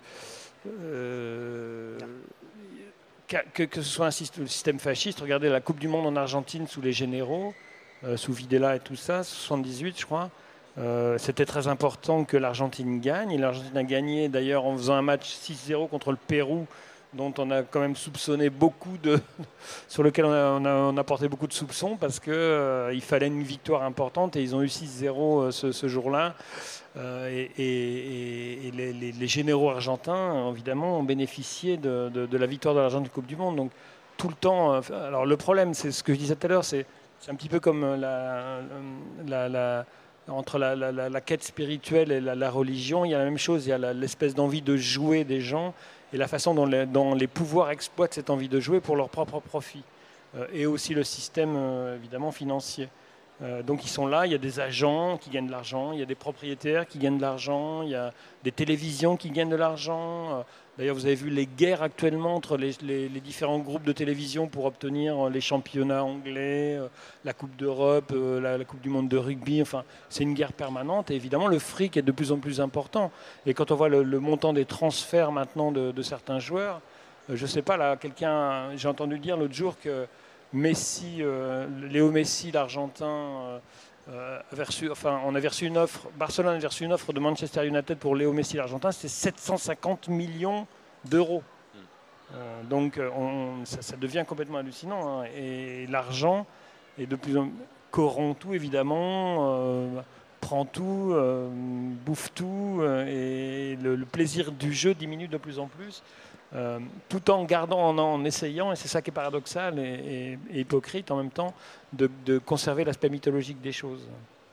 euh, que, que ce soit un système, système fasciste, regardez la Coupe du Monde en Argentine sous les généraux, euh, sous Videla et tout ça, soixante-dix-huit je crois. Euh, c'était très important que l'Argentine gagne. Et l'Argentine a gagné d'ailleurs en faisant un match six zéro contre le Pérou, dont on a quand même soupçonné beaucoup de, sur lequel on a, on a, on a porté beaucoup de soupçons parce qu'il euh, fallait une victoire importante et ils ont eu six zéro euh, ce, ce jour-là. Euh, et et, et les, les, les généraux argentins, évidemment, ont bénéficié de, de, de la victoire de l'Argentine Coupe du Monde. Donc tout le temps. Euh, alors le problème, c'est ce que je disais tout à l'heure, c'est, c'est un petit peu comme la, la, la entre la, la, la, la quête spirituelle et la, la religion, il y a la même chose, il y a la, l'espèce d'envie de jouer des gens et la façon dont les, dont les pouvoirs exploitent cette envie de jouer pour leur propre profit. Euh, et aussi le système, euh, évidemment, financier. Euh, donc ils sont là, il y a des agents qui gagnent de l'argent, il y a des propriétaires qui gagnent de l'argent, il y a des télévisions qui gagnent de l'argent. Euh, D'ailleurs, vous avez vu les guerres actuellement entre les, les, les différents groupes de télévision pour obtenir les championnats anglais, euh, la Coupe d'Europe, euh, la, la Coupe du Monde de rugby. Enfin, c'est une guerre permanente et évidemment, le fric est de plus en plus important. Et quand on voit le, le montant des transferts maintenant de, de certains joueurs, euh, je ne sais pas, là, quelqu'un, j'ai entendu dire l'autre jour que Messi, euh, Léo Messi, l'Argentin, euh, euh, a reçu, enfin, on avait reçu une offre, Barcelone avait reçu une offre de Manchester United pour Léo Messi, l'Argentin, c'était sept cent cinquante millions d'euros. Mm. Euh, donc on, ça, ça devient complètement hallucinant. Hein. Et l'argent est de plus en plus corrompt tout, évidemment, euh, prend tout, euh, bouffe tout, euh, et le, le plaisir du jeu diminue de plus en plus. Euh, tout en gardant, en, en essayant, et c'est ça qui est paradoxal et, et, et hypocrite en même temps, de, de conserver l'aspect mythologique des choses.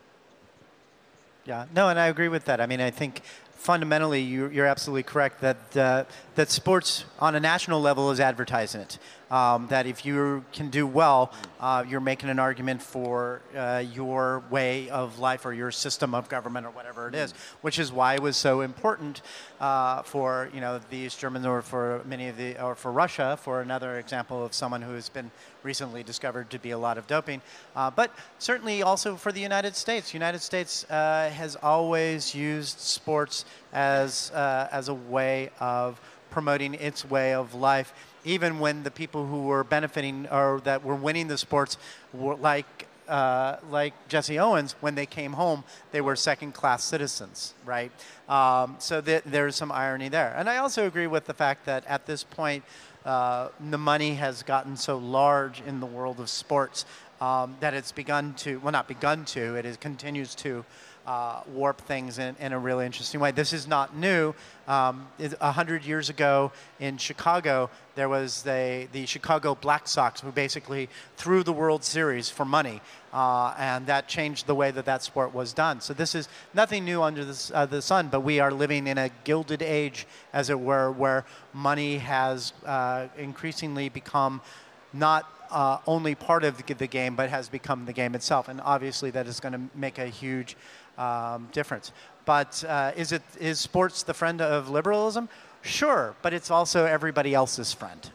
Yeah, no, and I agree with that. I mean, I think fundamentally you're, you're absolutely correct that uh, that sports on a national level is advertising it. Um, that if you can do well, uh, you're making an argument for uh, your way of life or your system of government or whatever it is, which is why it was so important uh, for you know the East Germans or for many of the or for Russia, for another example of someone who has been recently discovered to be a lot of doping, uh, but certainly also for the United States. United States uh, has always used sports as uh, as a way of promoting its way of life, even when the people who were benefiting or that were winning the sports were like uh, like Jesse Owens, when they came home, they were second-class citizens, right? Um, so th- there's some irony there. And I also agree with the fact that at this point, uh, the money has gotten so large in the world of sports um, that it's begun to, well, not begun to, it is, continues to Uh, warp things in, in a really interesting way. This is not new. Um, a hundred years ago in Chicago, there was the, the Chicago Black Sox who basically threw the World Series for money, uh, and that changed the way that that sport was done. So this is nothing new under the, uh, the sun, but we are living in a gilded age, as it were, where money has uh, increasingly become not uh, only part of the game, but has become the game itself. And obviously that is going to make a huge Um, difference. But uh, is it is sports the friend of liberalism? Sure, but it's also everybody else's friend.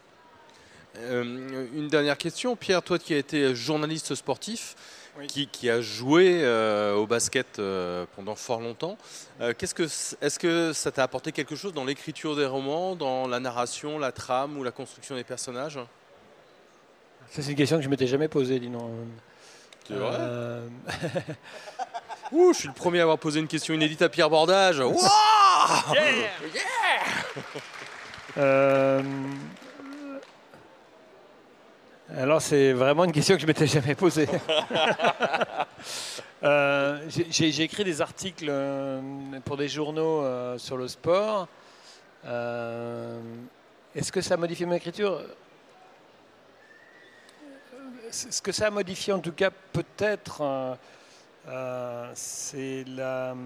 Euh, une dernière question, Pierre, toi qui as été journaliste sportif, oui. qui, qui a joué euh, au basket euh, pendant fort longtemps, euh, qu'est-ce que, est-ce que ça t'a apporté quelque chose dans l'écriture des romans, dans la narration, la trame ou la construction des personnages? Ça, c'est une question que je m'étais jamais posée, dis donc. C'est vrai euh... Ouh, je suis le premier à avoir posé une question inédite à Pierre Bordage. Wow yeah yeah euh... Alors, c'est vraiment une question que je m'étais jamais posée. euh, j'ai, j'ai écrit des articles pour des journaux euh, sur le sport. Euh... Est-ce que ça a modifié mon écriture? Ce que ça a modifié, en tout cas, peut-être... Euh... Euh, c'est la,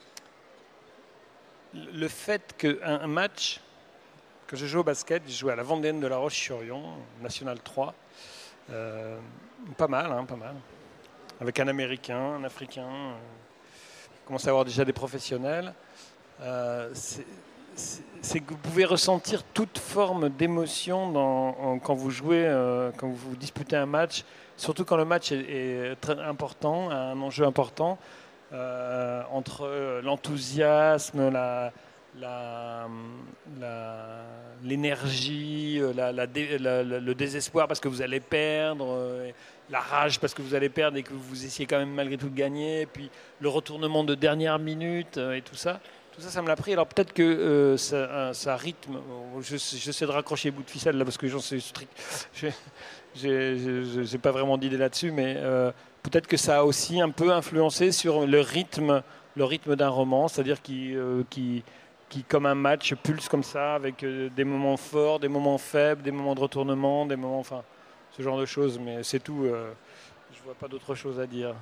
le fait qu'un match, que je joue au basket, j'ai joué à la Vendéenne de La Roche-sur-Yon, National trois, euh, pas mal, hein, pas mal, avec un Américain, un Africain, euh, je commence à avoir déjà des professionnels. Euh, c'est, c'est, c'est que vous pouvez ressentir toute forme d'émotion dans, en, quand vous jouez, euh, quand vous disputez un match. Surtout quand le match est, est très important, un enjeu important, euh, entre l'enthousiasme, la, la, la, l'énergie, la, la, la, le désespoir parce que vous allez perdre, la rage parce que vous allez perdre et que vous essayez quand même malgré tout de gagner, et puis le retournement de dernière minute et tout ça. Tout ça, ça me l'a pris. Alors peut-être que euh, ça, ça rythme. Je, j'essaie de raccrocher les bouts de ficelle là parce que j'en suis strict. Je, je n'ai pas vraiment d'idée là-dessus, mais euh, peut-être que ça a aussi un peu influencé sur le rythme, le rythme d'un roman, c'est-à-dire qui, euh, qui, qui, comme un match, pulse comme ça, avec euh, des moments forts, des moments faibles, des moments de retournement, des moments, enfin, ce genre de choses. Mais c'est tout. Euh, je vois pas d'autre chose à dire.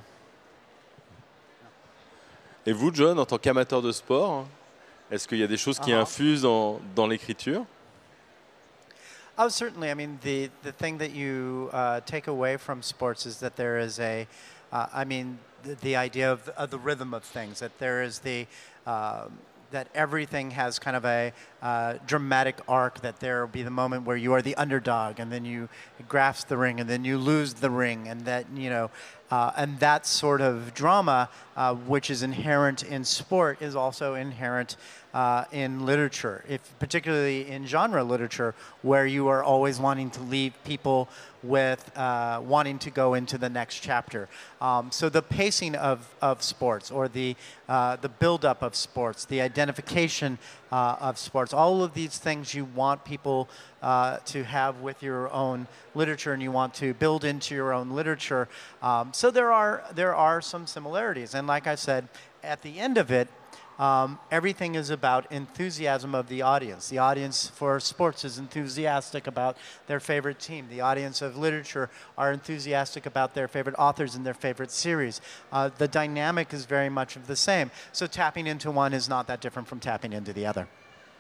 Et vous, John, en tant qu'amateur de sport, est-ce qu'il y a des choses qui uh-huh. infusent dans, dans l'écriture? Oh, certainly. I mean, the, the thing that you uh, take away from sports is that there is a uh, I mean, the, the idea of, of the rhythm of things, that there is the, uh, that everything has kind of a uh, dramatic arc, that there will be the moment where you are the underdog and then you grasp the ring and then you lose the ring, and that, you know, uh, and that sort of drama, uh, which is inherent in sport, is also inherent uh, in literature, if particularly in genre literature, where you are always wanting to leave people with uh, wanting to go into the next chapter. Um, so the pacing of, of sports, or the, uh, the build-up of sports, the identification uh, of sports, all of these things you want people uh, to have with your own literature, and you want to build into your own literature. Um, so there are, there are some similarities. And like I said, at the end of it, Um, everything is about enthusiasm of the audience. The audience for sports is enthusiastic about their favorite team. The audience of literature are enthusiastic about their favorite authors and their favorite series. Uh, the dynamic is very much of the same. So tapping into one is not that different from tapping into the other.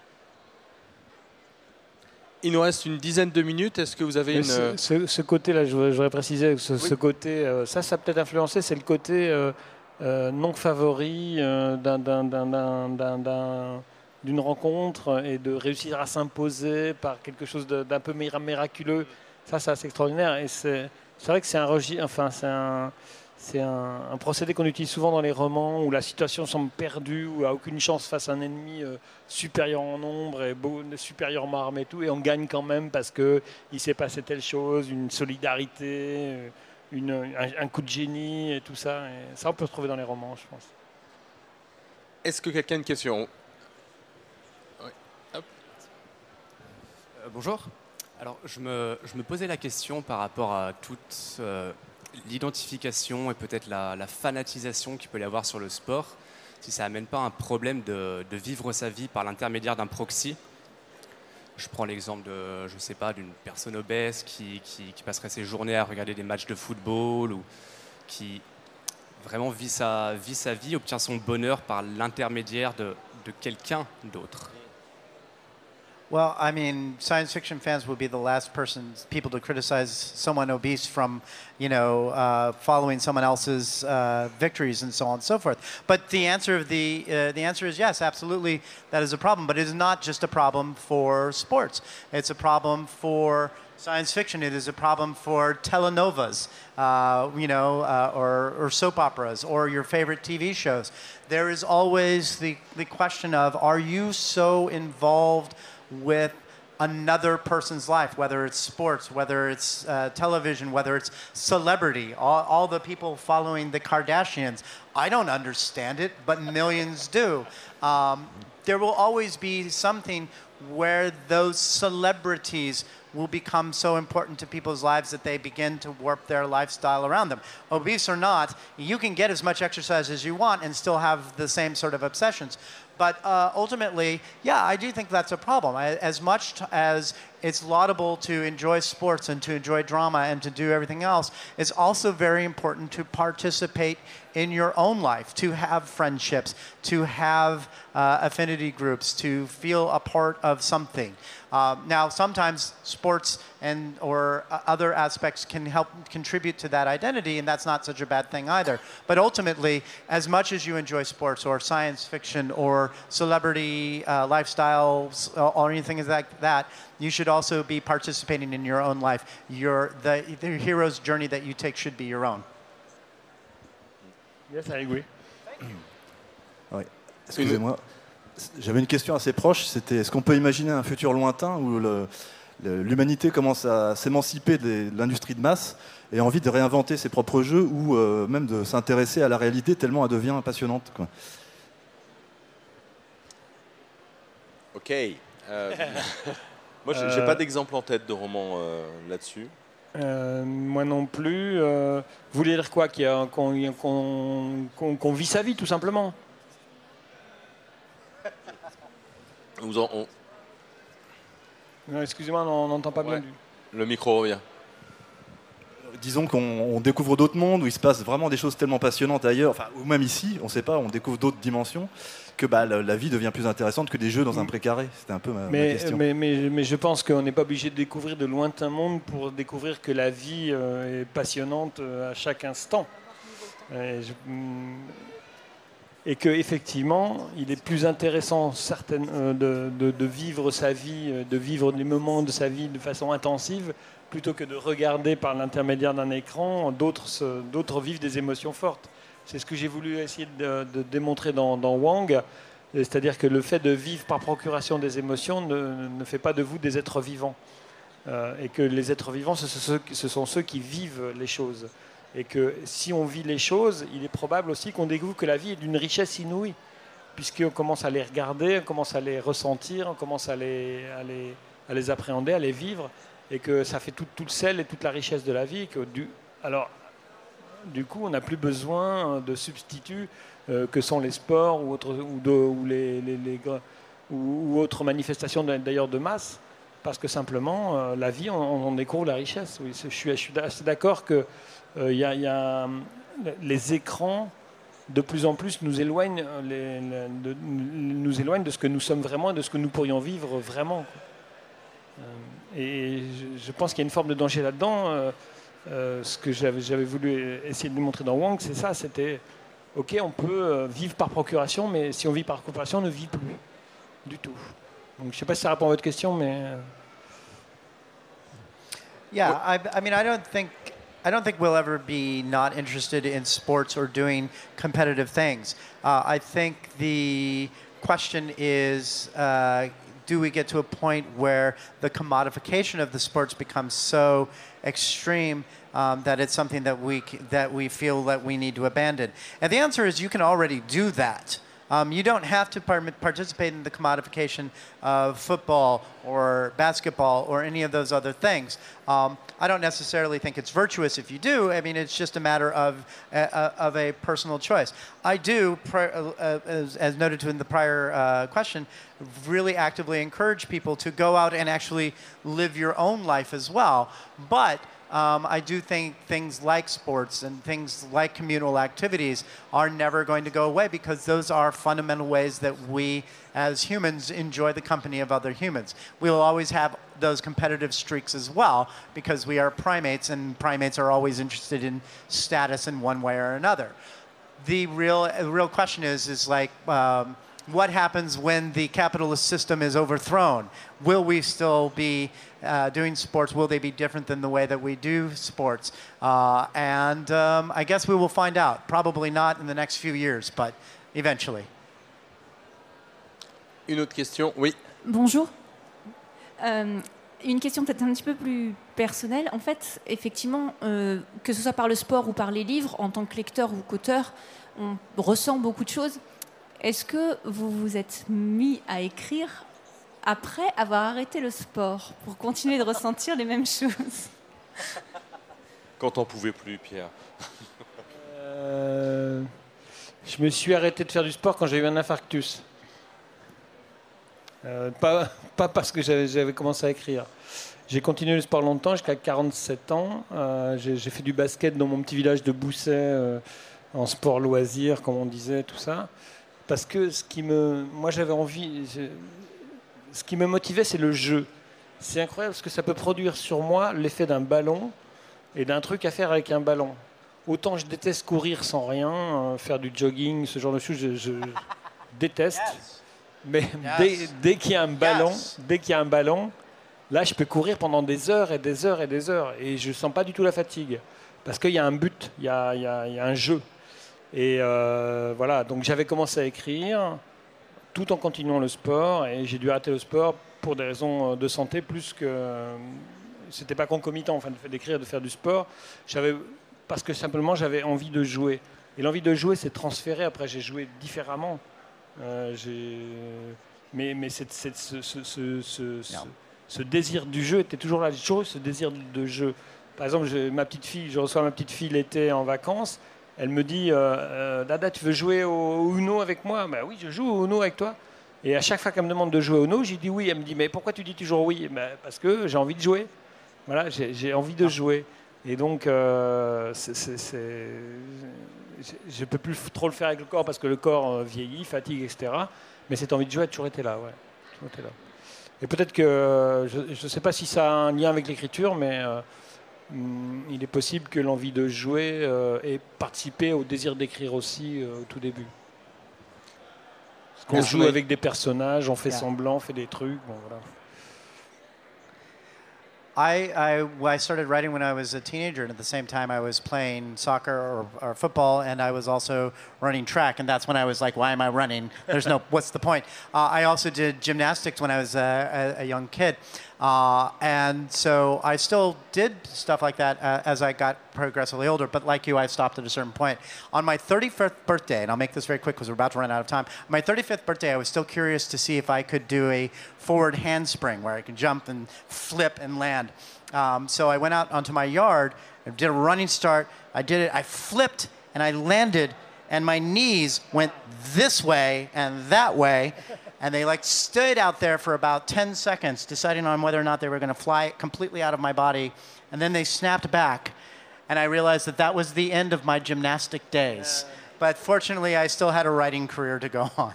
Il nous reste une dizaine de minutes. Est-ce que vous avez Mais une... ce, ce, ce côté-là, je voudrais, je voudrais préciser, ce, Oui. ce côté, euh, ça, ça a peut-être influencé, c'est le côté euh, euh, non favori euh, d'un- d'un- d'un- d'un- d'un- d'un- d'une rencontre, et de réussir à s'imposer par quelque chose de- d'un peu mira- miraculeux. Ça, c'est assez extraordinaire. Et c'est c'est vrai que c'est un, regi- enfin, c'est un, c'est un, un procédé qu'on utilise souvent dans les romans, où la situation semble perdue, où a aucune chance face à un ennemi euh, supérieur en nombre et beau, supérieurement armé et tout, et on gagne quand même parce que il s'est passé telle chose, une solidarité, euh, une, un, un coup de génie et tout ça. Et ça, on peut se trouver dans les romans, je pense. Est-ce que quelqu'un a une question? Oui. Hop. Euh, bonjour. Alors, je me, je me posais la question par rapport à toute euh, l'identification et peut-être la, la fanatisation qu'il peut y avoir sur le sport, si ça n'amène pas un problème de, de vivre sa vie par l'intermédiaire d'un proxy. Je prends l'exemple de, je sais pas, d'une personne obèse qui, qui, qui passerait ses journées à regarder des matchs de football, ou qui vraiment vit sa, vit sa vie, obtient son bonheur par l'intermédiaire de, de quelqu'un d'autre. Well, I mean, science fiction fans would be the last person, people to criticize someone obese from, you know, uh, following someone else's uh, victories and so on and so forth. But the answer of the uh, the answer is yes, absolutely, that is a problem. But it is not just a problem for sports. It's a problem for science fiction. It is a problem for telenovas, uh, you know, uh, or, or soap operas, or your favorite T V shows. There is always the the question of, are you so involved with another person's life, whether it's sports, whether it's uh, television, whether it's celebrity, all, all the people following the Kardashians. I don't understand it, but millions do. Um, there will always be something where those celebrities will become so important to people's lives that they begin to warp their lifestyle around them. Obese or not, you can get as much exercise as you want and still have the same sort of obsessions. But uh, ultimately, yeah, I do think that's a problem. I, as much t- as it's laudable to enjoy sports and to enjoy drama and to do everything else, it's also very important to participate in your own life, to have friendships, to have uh, affinity groups, to feel a part of something. Um, now, sometimes sports and or uh, other aspects can help contribute to that identity, and that's not such a bad thing either. But ultimately, as much as you enjoy sports or science fiction or celebrity uh, lifestyles or, or anything like that, you should also be participating in your own life. Your the, the hero's journey that you take should be your own. Yes, I agree. Oui. Excusez-moi. J'avais une question assez proche. C'était, est-ce qu'on peut imaginer un futur lointain où le- le- l'humanité commence à s'émanciper de l'industrie de masse et a envie de réinventer ses propres jeux, ou euh, même de s'intéresser à la réalité tellement elle devient passionnante, quoi. Ok. Euh, moi, j'ai j'ai Euh, pas d'exemple en tête de roman euh, là-dessus. Euh, moi non plus. Euh, vous voulez dire quoi? Qu'il y a- Qu'on qu'on- qu'on- qu'on vit sa vie, tout simplement. Vous en- on- Non, excusez-moi, on n'entend pas bien. Ouais. Du... Le micro revient. Disons qu'on on découvre d'autres mondes où il se passe vraiment des choses tellement passionnantes ailleurs, enfin, ou même ici, on ne sait pas, on découvre d'autres dimensions, que bah, la, la vie devient plus intéressante que des jeux dans un précaré. C'était un peu ma, ma Mais, question. mais, mais, mais je pense qu'on n'est pas obligé de découvrir de lointains mondes pour découvrir que la vie euh, est passionnante euh, à chaque instant. Et, je, et que effectivement, il est plus intéressant certaines, euh, de, de, de vivre sa vie, de vivre les moments de sa vie de façon intensive, plutôt que de regarder par l'intermédiaire d'un écran. D'autres, d'autres vivent des émotions fortes. C'est ce que j'ai voulu essayer de, de démontrer dans, dans Wang. C'est-à-dire que le fait de vivre par procuration des émotions ne, ne fait pas de vous des êtres vivants. Euh, et que les êtres vivants, ce sont, ceux, ce sont ceux qui vivent les choses. Et que si on vit les choses, il est probable aussi qu'on découvre que la vie est d'une richesse inouïe, puisqu'on commence à les regarder, on commence à les ressentir, on commence à les, à les, à les appréhender, à les vivre, et que ça fait tout, tout le sel et toute la richesse de la vie. Que du, alors, du coup, on n'a plus besoin de substituts euh, que sont les sports ou, autres, ou, de, ou, les, les, les, ou, ou autres manifestations d'ailleurs de masse, parce que simplement, euh, la vie, on, on découvre la richesse. Oui, je suis, je suis assez d'accord que euh, y a, y a, les écrans, de plus en plus, nous éloignent, les, les, de, nous éloignent de ce que nous sommes vraiment et de ce que nous pourrions vivre vraiment. Euh, et je, je pense qu'il y a une forme de danger là-dedans. Euh, euh, ce que j'avais, j'avais voulu essayer de démontrer dans Wang, c'est ça, c'était, ok, on peut vivre par procuration, mais si on vit par procuration, on ne vit plus du tout. Donc, je ne sais pas si ça répond à votre question, mais... Yeah, I, I mean, I don't think... I don't think we'll ever be not interested in sports or doing competitive things. Uh, I think the question is, uh, do we get to a point where the commodification of the sports becomes so extreme um, that it's something that we, that we feel that we need to abandon? And the answer is you can already do that. Um, you don't have to par participate in the commodification of football or basketball or any of those other things. Um, I don't necessarily think it's virtuous if you do. I mean, it's just a matter of, uh, of a personal choice. I do, uh, as, as noted in the prior uh, question, really actively encourage people to go out and actually live your own life as well. But Um, I do think things like sports and things like communal activities are never going to go away because those are fundamental ways that we as humans enjoy the company of other humans. We will always have those competitive streaks as well because we are primates and primates are always interested in status in one way or another. The real, the real question is, is like, um, what happens when the capitalist system is overthrown? Will we still be uh, doing sports? Will they be different than the way that we do sports? Uh, and um, I guess we will find out. Probably not in the next few years, but eventually. Une autre question, oui. Bonjour. Euh, une question peut-être un petit peu plus personnelle. En fait, effectivement, euh, que ce soit par le sport ou par les livres, en tant que lecteur ou qu'auteur, on ressent beaucoup de choses. Est-ce que vous vous êtes mis à écrire après avoir arrêté le sport pour continuer de ressentir les mêmes choses? Quand on pouvait plus, Pierre. euh, Je me suis arrêté de faire du sport quand j'ai eu un infarctus. Euh, pas, pas parce que j'avais, j'avais commencé à écrire. J'ai continué le sport longtemps, jusqu'à quarante-sept ans. Euh, j'ai, j'ai fait du basket dans mon petit village de Bousset, euh, en sport loisir, comme on disait, tout ça. Parce que ce qui me, moi j'avais envie, je, ce qui me motivait, c'est le jeu. C'est incroyable ce que ça peut produire sur moi, l'effet d'un ballon et d'un truc à faire avec un ballon. Autant je déteste courir sans rien, euh, faire du jogging, ce genre de choses, je, je déteste. Yes. Mais yes. dès, dès qu'il y a un ballon, yes. dès qu'il y a un ballon, là je peux courir pendant des heures et des heures et des heures et je sens pas du tout la fatigue parce qu'il y a un but, il y a, il y a, il y a un jeu. Et euh, voilà, donc j'avais commencé à écrire tout en continuant le sport et j'ai dû arrêter le sport pour des raisons de santé plus que c'était pas concomitant, enfin, le fait d'écrire et de faire du sport. J'avais parce que simplement j'avais envie de jouer. Et l'envie de jouer s'est transférée. Après, j'ai joué différemment. Euh, j'ai... Mais, mais c'est, c'est, ce, ce, ce, ce, ce, ce désir du jeu était toujours là. J'ai toujours eu ce désir de jeu. Par exemple, je, ma petite fille, je reçois ma petite fille l'été en vacances. Elle me dit, euh, euh, Dada, tu veux jouer au, au Uno avec moi? Ben oui, je joue au Uno avec toi. Et à chaque fois qu'elle me demande de jouer au Uno, j'ai dit oui. Elle me dit, mais pourquoi tu dis toujours oui? Ben, parce que j'ai envie de jouer. Voilà, j'ai, j'ai envie de jouer. Et donc, euh, c'est, c'est, c'est... je ne peux plus trop le faire avec le corps parce que le corps vieillit, fatigue, et cetera. Mais cette envie de jouer a toujours été là. Ouais. Toujours été là. Et peut-être que, je ne sais pas si ça a un lien avec l'écriture, mais euh, hum, il est possible que l'envie de jouer euh, ait participé au désir d'écrire aussi euh, au tout début. Parce qu'on Yes, joue oui. avec des personnages, on fait Yeah. semblant, on fait des trucs. Bon, voilà. I, I, well, I started writing when I was a teenager, and at the same time, I was playing soccer or, or football, and I was also running track. And that's when I was like, "Why am I running? There's no. What's the point?" Uh, I also did gymnastics when I was a, a, a young kid, uh, and so I still did stuff like that uh, as I got progressively older. But like you, I stopped at a certain point. On my thirty-fifth birthday, and I'll make this very quick because we're about to run out of time. On my thirty-fifth birthday, I was still curious to see if I could do a forward handspring where I could jump and flip and land. Um, so I went out onto my yard, I did a running start, I did it, I flipped and I landed, and my knees went this way and that way, and they like stood out there for about ten seconds, deciding on whether or not they were going to fly completely out of my body, and then they snapped back, and I realized that that was the end of my gymnastic days. But fortunately, I still had a writing career to go on.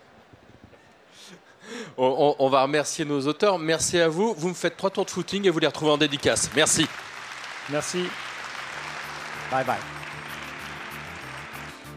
On, on- on va remercier nos auteurs. Merci à vous. Vous me faites trois tours de footing et vous les retrouvez en dédicace. Merci. Merci. Bye bye.